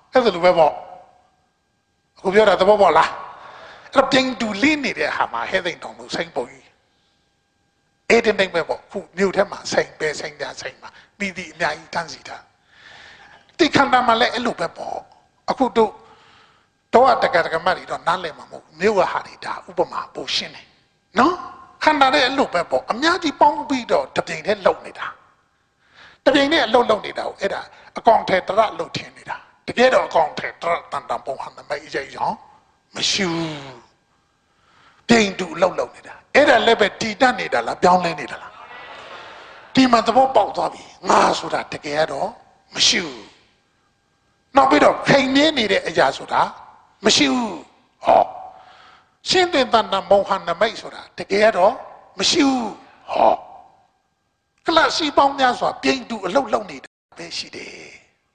အဲ့ဒါလိုပဲပေါ့အခုပြောတာသဘောပေါက်လားအဲ့ပြင်းတူလင်းနေတဲ့ဟာမှာဟဲသိမ့်တောင်လို့စိမ့်ပုံကြီးအဲ့ဒီတိုင်းပဲပေါ့ခုမြို့ထဲမှာစိမ့်ပဲစိမ့်တာစိမ့်မှာပြီးပြီးအများကြီးတန်းစီတာတိခန္ဓာမှာလည်းအဲ့လိုပဲပေါ့အခုတို့တော့တက္ကတက္ကမတွေတော့နားလည်မှာမဟုတ်မြို့ကဟာတွေဒါဥပမာပိုရှင်းတယ်နော်ခန္ဓာလည်းအဲ့လိုပဲပေါ့အများကြီးပေါင်းပြီးတော့တပြိုင်တည်းလုံနေတာတပြိုင်တည်းအလုံလုံနေတာကိုအဲ့ဒါအကောင်ထဲတရလှုပ်ထင်းနေတာတကယ်တော့အကောင်ထဲတရတန်တန်ပုံဟန်မိုက်အရေးရောင်မရှိဘူးပြိန်တူလှုပ်လှုပ်နေတာအဲ့ဒါလည်းပဲတည်တတ်နေတာလားပြောင်းလဲနေတာလားဒီမှာသဘောပေါက်သွားပြီငါဆိုတာတကယ်တော့မရှိဘူးနောက်ပြီးတော့ခိန်နေနေတဲ့အရာဆိုတာမရှိဘူးဟောရှင်းတဲ့တန်တန်ပုံဟန်မိုက်ဆိုတာတကယ်တော့မရှိဘူးဟောကလစီပေါင်းများစွာပြိန်တူအလှုပ်လှုပ်နေတာပဲရှိတယ်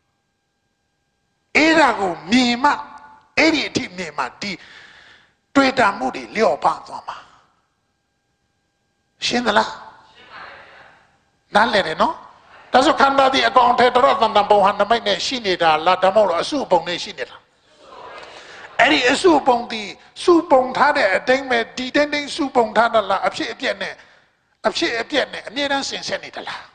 အဲ့ဒါကိုမြင်မှအဲ့ဒီအထိမြင်မှဒီတွေ့တာမှုတွေလျော့ပါသွားမှာရှင်းသလားနားလည်တယ်နော်ဒါဆိုခန္ဓာဒီအကောင်ထဲတော်တန်တန်ပုံဟန်နမိတ်နဲ့ရှိနေတာလားဒါမှမဟုတ်အစုပုံနဲ့ရှိနေတာအဲ့ဒီအစုပုံဒီစုပုံထားတဲ့အတိုင်းပဲဒီတိုင်းတိုင်းစုပုံထားတာလားအဖြစ်အပျက်နဲ့အဖြစ်အပျက်နဲ့အမြဲတမ်းဆင်ဆက်နေတလား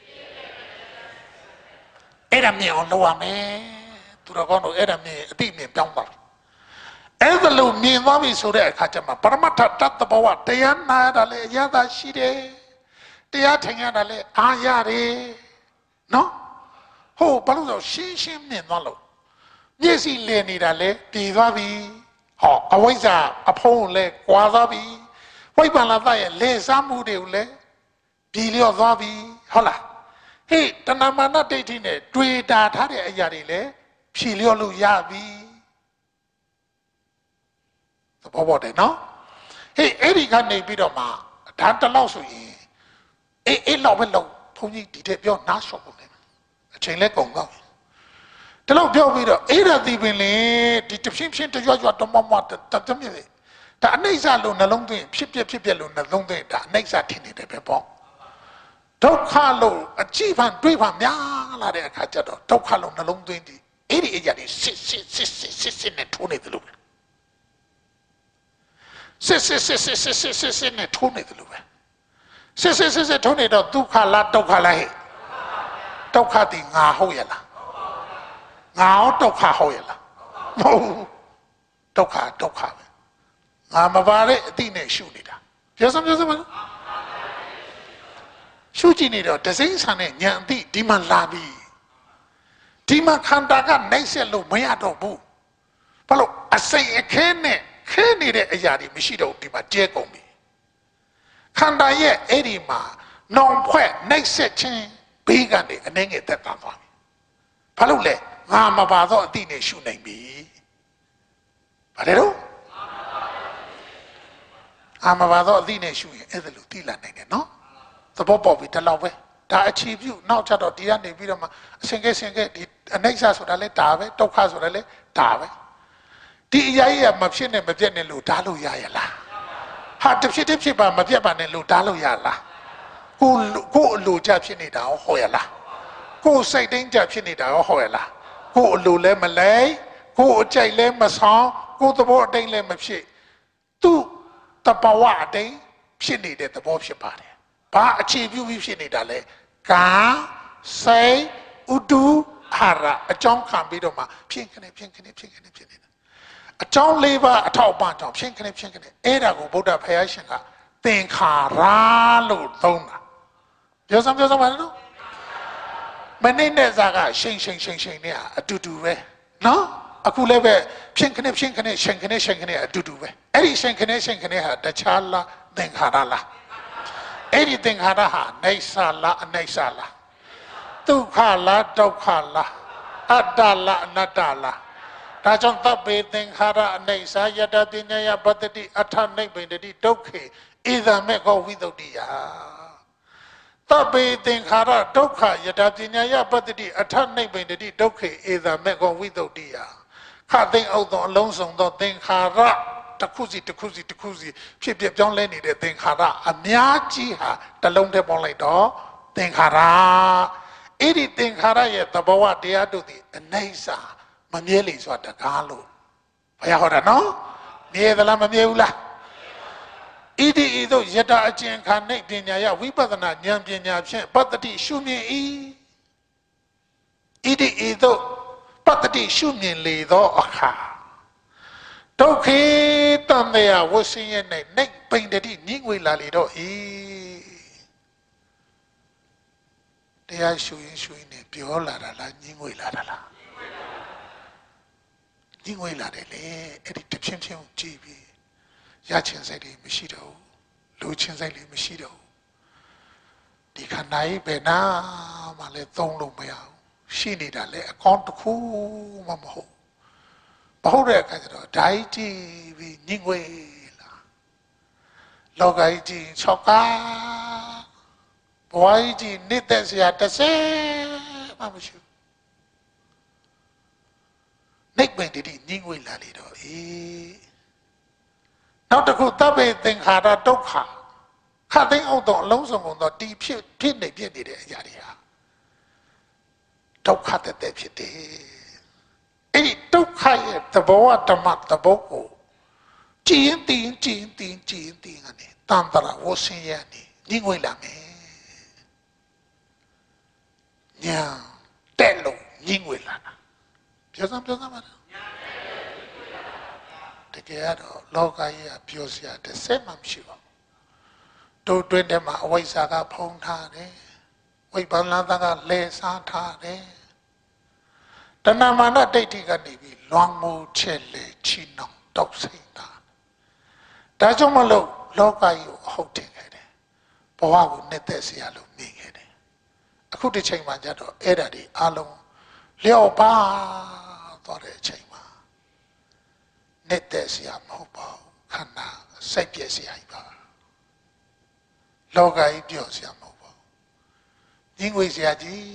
အဲ့ဒါမြင်အောင်လုပ်ရမယ်သူတော်ကောင်းတို့အဲ့ဒါမြင်အတိမြင်ပြောင်းသွားတယ်အဲ့ဒါလို့မြင်သွားပြီဆိုတဲ့အခါကျမှပရမတ္ထတတ္တဘဝတရားနာရတာလေအရသာရှိတယ်တရားထိုင်ရတာလေအားရတယ်နော်ဟုတ်ဘာလို့ဆိုရှင်းရှင်းမြင်သွားလို့မျက်စိလည်နေတာလေတည်သွားပြီဟောအဝိဇ္ဇာအဖုံးလေကွာသွားပြီဝိပ္ပန္နတရဲ့လေစားမှုတွေကိုလေပြည်လျော့သွားပြီဟုတ်လားဟေ့တဏမာနဒိဋ္ဌိနဲ့တွေ့တာထားတဲ့အရာတွေလေဖြည်လျော့လို့ရပြီသဘောပေါက်တယ်နော်ဟေးအဲ့ဒီကနေပြီးတော့မှဒါတလောက်ဆိုရင်အေးအေးလောက်ပဲလောက်ဘုန်းကြီးဒီတဲ့ပြောနားလျှော့ကုန်တယ်အချိန်လဲကုန်တော့တလောက်ပြောပြီးတော့အဲ့ဒါဒီပင်လေဒီတဖြင်းဖြင်းတရွရွတမမတတမြစ်ဒါအနှိမ့်စလို့နှလုံးသွင်းဖြစ်ပြဖြစ်ပြလို့နှလုံးသွင်းဒါအနှိမ့်စထင်နေတယ်ပဲပေါ့ဒုက္ခလို့အကြည့်ဖန်တွေးဖန်များလာတဲ့အခါကျတော့ဒုက္ခလို့နှလုံးသွင်းဒီအဲ့ဒီအရာတွေစစ်စစ်စစ်စစ်စစ်စစ်နဲ့ထိုးနေတယ်လို့စစ်စစ်စစ်စစ်စစ်စစ်စစ်စစ်နဲ့ထိုးနေတယ်လို့ပဲစစ်စစ်စစ်စစ်ထိုးနေတော့ဒုက္ခလားဒုက္ခလားဟဲ့ဒုက္ခတည်ငါဟုတ်ရဲ့လားငါရောဒုက္ခဟုတ်ရဲ့လားမဟုတ်ဘူးဒုက္ခဒုက္ခပဲငါမပါတဲ့အတိနဲ့ရှုနေတာပြောစမ်းပြောစမ်းမလားရှုကြည့်နေတော့ဒစိမ့်ဆန်တဲ့ဉာဏ်အတိဒီမှာလာပြီဒီမှာခန္ဓာကနှိမ့်ဆက်လို့မရတော့ဘူးဘာလို့အစိတ်အခဲနဲ့ခဲနေတဲ့အရာတွေမရှိတော့ဒီမှာကျဲကုန်ပြီခန္ဓာရဲ့အဲ့ဒီမှာနောင်ဖွဲ့နှိမ့်ဆက်ခြင်းဘေးကနေအနှဲငယ်သက်သာသွားပြီဘာလို့လဲငါမပါတော့အတိနဲ့ရှုနိုင်ပြီဘာလဲတော့အာမပါတော့အတိနဲ့ရှုရင်အဲ့ဒါလိုသိလာနိုင်တယ်နော်သဘောပေါက်ပြီတလောက်ပဲဒါအခြေပြုနောက်ချက်တော့ဒီကနေပြီးတော့မှအစင်ကဲစင်ကဲဒီအနိစ္စဆိုတာလဲဒါပဲဒုက္ခဆိုတာလဲဒါပဲဒီအရာကြီးကမဖြစ်နဲ့မပြတ်နဲ့လို့ဓာတ်လို့ရရလားဟာတဖြစ်တစ်ဖြစ်ပါမပြတ်ပါနဲ့လို့ဓာတ်လို့ရလားကိုကိုအလိုကြဖြစ်နေတာရောဟောရလားကိုစိတ်တိုင်းကြဖြစ်နေတာရောဟောရလားကိုအလိုလဲမလဲကိုအကြိုက်လဲမဆောင်ကိုသဘောအတိုင်းလဲမဖြစ်သူတပဝအတိုင်းဖြစ်နေတဲ့သဘောဖြစ်ပါတယ်ဘာအခြေပြုပြီးဖြစ်နေတာလဲကာစိတ်ဥဒုဟာရအကြောင်းခံပြီးတော့မှဖြစ်ခနဲ့ဖြစ်ခနဲ့ဖြစ်ခနဲ့ဖြစ်နေတာအကြောင်းလေးပါအထောက်ပံ့ကြောင့်ဖြစ်ခနဲ့ဖြစ်ခနဲ့အဲ့ဒါကိုဗုဒ္ဓဘုရားရှင်ကသင်္ခါရလို့သုံးတာပြောစမ်းပြောစမ်းပါနော်မနေ့နဲ့ဇာကရှိန်ရှိန်ရှိန်ရှိန်နဲ့အတူတူပဲနော်အခုလည်းပဲဖြစ်ခနဲ့ဖြစ်ခနဲ့ရှိန်ခနဲ့ရှိန်ခနဲ့အတူတူပဲအဲ့ဒီရှိန်ခနဲ့ရှိန်ခနဲ့ဟာတခြားလားသင်္ခါရလားအဲ့ဒီသင်္ခါရဟာနေဆာလားအနိစ္စလားဒုက္ခလားဒုက္ခလားအတ္တလားအနတ္တလားဒါကြောင့်သဗ္ဗေသင်္ခါရအနိစ္စယတပညာယပတ္တိအထနိဗ္ဗိန္တိဒုက္ခေဧသမေခောဝိသုဒ္ဓိယသဗ္ဗေသင်္ခါရဒုက္ခယတပညာယပတ္တိအထနိဗ္ဗိန္တိဒုက္ခေဧသမေခောဝိသုဒ္ဓိယခသိမ့်အောင်သောအလုံးစုံသောသင်္ခါရတစ်ခုစီတစ်ခုစီတစ်ခုစီဖြစ်ပြပြောင်းလဲနေတဲ့သင်္ခါရအများကြီးဟာတလုံးတည်းပေါင်းလိုက်တော့သင်္ခါရအဲ့ဒီသင်္ခါရရဲ့သဘောဝတရားတို့သည်အနိစ္စမမြဲလေဆိုတာတကားလို့ဘုရားဟောတာနော်မြဲသလားမမြဲဘူးလားဣတိဤသို့ယတအကျဉ်ခါနှိပ်ပညာယဝိပဿနာဉာဏ်ပညာဖြင့်ပတ္တိရှုမြင်၏ဣတိဤသို့ပတ္တိရှုမြင်လေသောအခါဒုက္ခေတံတရာဝဆင်းရဲ၌နှိပ်ပိန်တတိညှိငွေလာလေတော့ဤတရားရှုရင်ရှုရင်နဲ့ပြောလာတာလားညှိငွေလာတာလားညှိငွေလာတယ်လေအဲ့ဒီတဖြည်းဖြည်းကြည့်ပြီးရချင်စိတ်တွေမရှိတော့ဘူးလူချင်းစိတ်တွေမရှိတော့ဘူးဒီခန္ဓာကြီးဘယ်နာမှလည်းသုံးလို့မရဘူးရှိနေတာလေအကောင့်တစ်ခုမှမဟုတ်မဟုတ်တဲ့အခါကျတော့ဓာတ်ကြီးပြီးညှိငွေလာလောကကြီး၆ကားဘဝကြီးနေတဲ့ဆရာတစ်စဲမှမရှိဘူးနိဗ္ဗာန်တည်းညှိငွေလာလေတော့အေးနောက်တစ်ခုသဗ္ဗေသင်္ခါရဒုက္ခခတ်သိမ်းအောင်တော့အလုံးစုံကုန်တော့ဒီဖြစ်ဖြစ်နေဖြစ်နေတဲ့အရာတွေဟာဒုက္ခတည်းတည်းဖြစ်တယ်အဲ့ဒီဒုက္ခရဲ့သဘောဓမ္မသဘောကိုကြည်ရင်တည်ရင်ကြည်ရင်တည်ရင်ကြည်ရင်တည်ရင်ကနေတန်တရာဝဆင်းရဲနေညှိငွေလာမယ်ညာတဲ့လို့ညှိငွေလာတာပြောစမ်းပြောစမ်းပါလားတကယ်တော့လောကကြီးကပြောစရာတစ်စက်မှမရှိပါဘူးတို့တွင်းထဲမှာအဝိဇ္ဇာကဖုံးထားတယ်ဝိပဿနာကလဲစားထားတယ်တဏမာနဒိဋ္ဌိကနေပြီးလွန်မှုချက်လေချီနှောင်တောက်စိမ့်တာဒါကြောင့်မလို့လောကကြီးကိုဟုတ်တင်ခဲ့တယ်ဘဝကိုနှစ်သက်စရာလို့မြင်ခဲ့တယ်အခုဒီချိန်မှာကျတော့အဲ့ဒါတွေအလုံးလျော့ပါသွားတဲ့အချိန်မှာနှစ်သက်စရာမဟုတ်ပါဘူးခန္ဓာစိတ်ပြည့်စရာကြီးပါလောကကြီးပြောစရာမဟုတ်ပါဘူးညင်ငွေစရာကြီး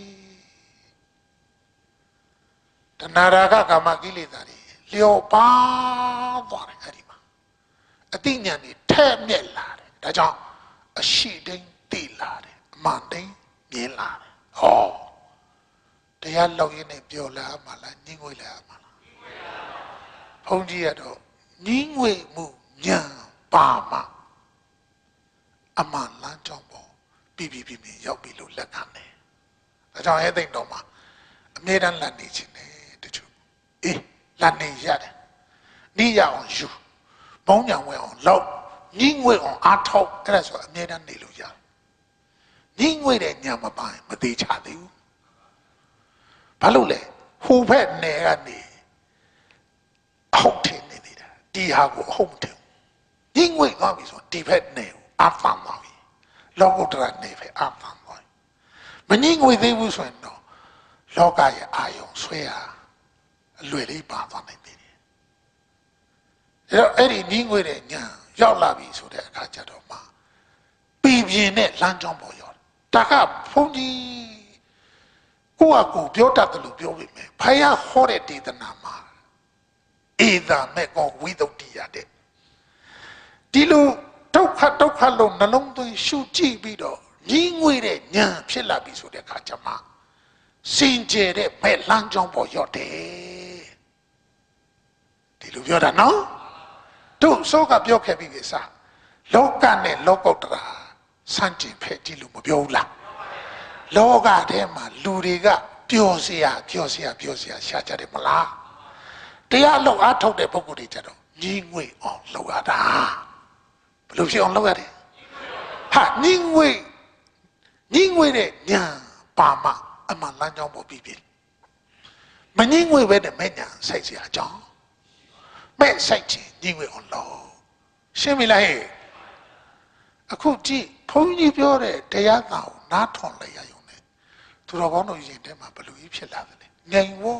တဏှာရာဂကာမကိလေသာတွေလျော့ပါသွားတယ်အဲ့ဒီမှာအတိညာဏ်တွေထဲ့မြက်လာတယ်ဒါကြောင့်အရှိတိုင်းသိလာတယ်အမှန်တိုင်းမြင်လာတယ်ဟောတရားလောက်ရင်းနဲ့ပြောလာမှလားညင်ငွေလာမှလားဘုန်းကြီးကတော့ညင်ငွေမှုညာပါမှအမှန်လမ်းကြောင်းပေါ်ပြီးပြီးပြီးပြီးရောက်ပြီလို့လက်ခံတယ်ဒါကြောင့်အဲ့သိမ့်တော်မှာအမြဲတမ်းလက်နေခြင်းတယ်တချို့အေးလက်နေရတယ်နေရအောင်ယူဘုံညာဝင်အောင်လောက်ညင်ငွေအောင်အားထုတ်အဲ့ဒါဆိုအမြဲတမ်းနေလို့ရတယ်ညင်ငွေတဲ့ညာမပိုင်မသေးချသေးဘူးဘာလို့လဲဟိုဘက်နယ်ကနေအဟုတ်ထင်နေသေးတာဒီဟာကိုအဟုတ်မထင်ညင်ငွေသွားပြီဆိုဒီဘက်နယ်ကိုအဖန်သွားပြီလောကုတ္တရနယ်ပဲအဖန်သွားမညင်ငွေသေးဘူးဆိုရင်တော့လောကရဲ့အာယုံဆွဲဟာအလွယ်လေးပါသွားနိုင်တယ်အဲ့တော့အဲ့ဒီညင်ငွေတဲ့ညာရောက်လာပြီဆိုတဲ့အခါကျတော့မှပြည်ပြင်းတဲ့လမ်းကြောင်းပေါ်ရောက်တာကဘုန်းကြီးကိုယ့်အကူပြောတတ်တယ်လို့ပြောပြီမယ်ဖယားဟောတဲ့ဒေသနာမှာဧသာမဲ့ကောဝိသုဒ္ဓိရတဲ့ဒီလိုဒုက္ခဒုက္ခလို့နှလုံးသွင်းရှုကြည့်ပြီးတော့ညီးငွေတဲ့ညာဖြစ်လာပြီဆိုတဲ့အခါကျမှစင်ကြယ်တဲ့မဲ့လမ်းကြောင်းပေါ်ရောက်တယ်ဒီလိုပြောတာနော်တို့စောကပြောခဲ့ပြီးပြီစားလောကနဲ့လောကုတ္တရာစံကျင်ဖက်ဒီလိုမပြောဘူးလားလောကထဲမှာလူတွေကပျော်စရာပျော်စရာပျော်စရာရှာကြတယ်မလားတရားလောက်အားထုတ်တဲ့ပုဂ္ဂိုလ်တွေကြတော့ညီးငွေအောင်လုပ်ရတာဘယ်လိုဖြစ်အောင်လုပ်ရလဲဟာညီးငွေညီးငွေတဲ့ညာပါမအမှန်လမ်းကြောင်းပေါ်ပြီးပြီမညီးငွေပဲနဲ့မဲ့ညာစိုက်စရာအကြောင်းမဲ့စိုက်ချင်ညီးငွေအောင်လုပ်ရှင်းပြီလားဟဲ့အခုကြည့်ဘုန်းကြီးပြောတဲ့တရားသာကိုနားထွန်လိုက်ရရုံနဲ့သူတော်ကောင်းတို့ရင်ထဲမှာဘယ်လိုကြီးဖြစ်လာသလဲငြိမ်ဝ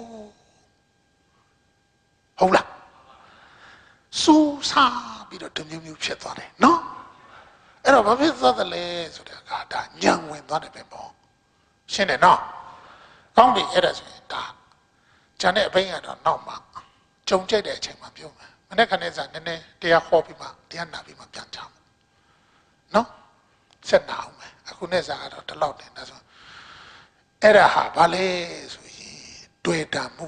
ဟုတ်လားစူးစားပြီးတော့တမျိုးမျိုးဖြစ်သွားတယ်နော်အဲ့တော့ဘာဖြစ်သွားသလဲဆိုတဲ့အခါဒါညံဝင်သွားတယ်ပဲပေါ့ရှင်းတယ်နော်ကောင်းပြီအဲ့ဒါဆိုရင်ဒါဂျန်တဲ့အဘိညာတော့နောက်မှကြုံကြိုက်တဲ့အချိန်မှာပြောမယ်မနေ့ကနေ့စားနည်းနည်းတရားဟောပြီးမှတရားနာပြီးမှပြန်ချမယ်နော်ဆက်နာအောင်မယ်အခုနေ့စားကတော့ဒီလောက်တင်ဒါဆိုအဲ့ဒါဟာဘာလဲဆိုရင်တွေ့တာမှုကို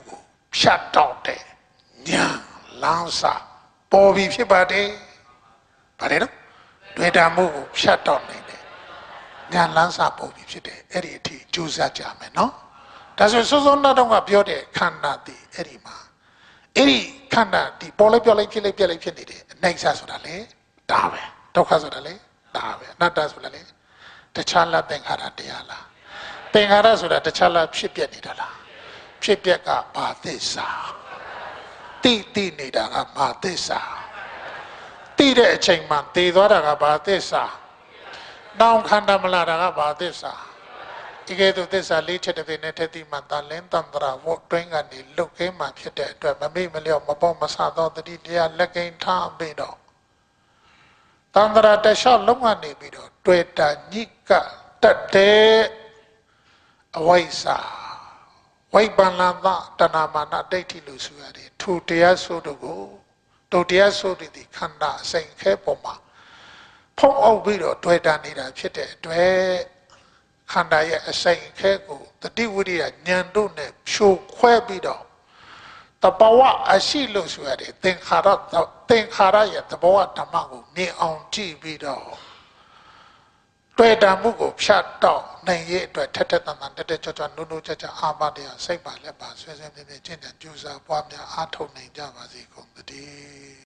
ဖြတ်တော့တဲ့ညာလန်းစာပေါ်ပြီးဖြစ်ပါတယ်ဗါတယ်နော်တွေ့တာမှုကိုဖြတ်တော့နေတယ်ညာလန်းစာပေါ်ပြီးဖြစ်တယ်အဲ့ဒီအထိကြိုးစားကြမယ်နော်ဒါဆိုစိုးစိုးနောက်တော့ကပြောတဲ့ခန္ဓာတည်အဲ့ဒီမှာအဲ့ဒီခန္ဓာဒီပေါ်လိုက်ပြောလိုက်ဖြစ်လိုက်ပြက်လိုက်ဖြစ်နေတယ်အနိစ္စဆိုတာလေဒါပဲဒုက္ခဆိုတာလေဒါပဲအနတ္တဆိုတာလေတခြားလားသင်္ခါရတရားလားသင်္ခါရဆိုတာတခြားလားဖြစ်ပြနေတာလားဖြစ်ပြက်ကဘာသစ္စာတိတိနေတာကဘာသစ္စာတိတဲ့အချိန်မှာတည်သွားတာကဘာသစ္စာနောင်ခန္ဓာမလာတာကဘာသစ္စာဒီကဲသို့သစ္စာလေးချက်တစ်ပြည့်နဲ့ထက်တိမှတန်လင်းတန်တရာဝတ်တွင်းကနေလုတ်ကင်းမှဖြစ်တဲ့အတွက်မမေ့မလျော့မပေါ့မဆသောတတိတရားလက်ကင်ထားပြီးတော့တန်တရာတလျှောက်လုံးကနေပြီးတော့တွေ့တာညိကတက်တဲ့အဝိဇ္ဇာဝိပ္ပန္နသတဏမာနဒိဋ္ဌိလို့ဆိုရတယ်ထိုတရားဆိုတို့ကိုတို့တရားဆိုတဲ့ဒီခန္ဓာအစိမ်ခဲပေါ်မှာဖုံးအုပ်ပြီးတော့တွေ့တာနေတာဖြစ်တဲ့အတွက်ခန္ဓာရဲ့အစိမ်ခဲကိုတတိဝိရိယဉာဏ်တို့နဲ့ဖြိုခွဲပြီးတော့တဘဝအရှိလို့ဆိုရတယ်သင်္ခါရသင်္ခါရရဲ့တဘဝဓမ္မကိုမြင်အောင်ကြည့်ပြီးတော့တွေ့တာမှုကိုဖြတ်တော့နိုင်ရဲ့အတွက်ထက်ထက်တန်တန်တက်တက်ကြွကြွနုနုကြကြအာမတရားစိတ်ပါလက်ပါဆွဲဆွဲမြဲမြဲကျင့်ကြံကြိုးစားပွားများအားထုတ်နိုင်ကြပါစေကုန်သတည်း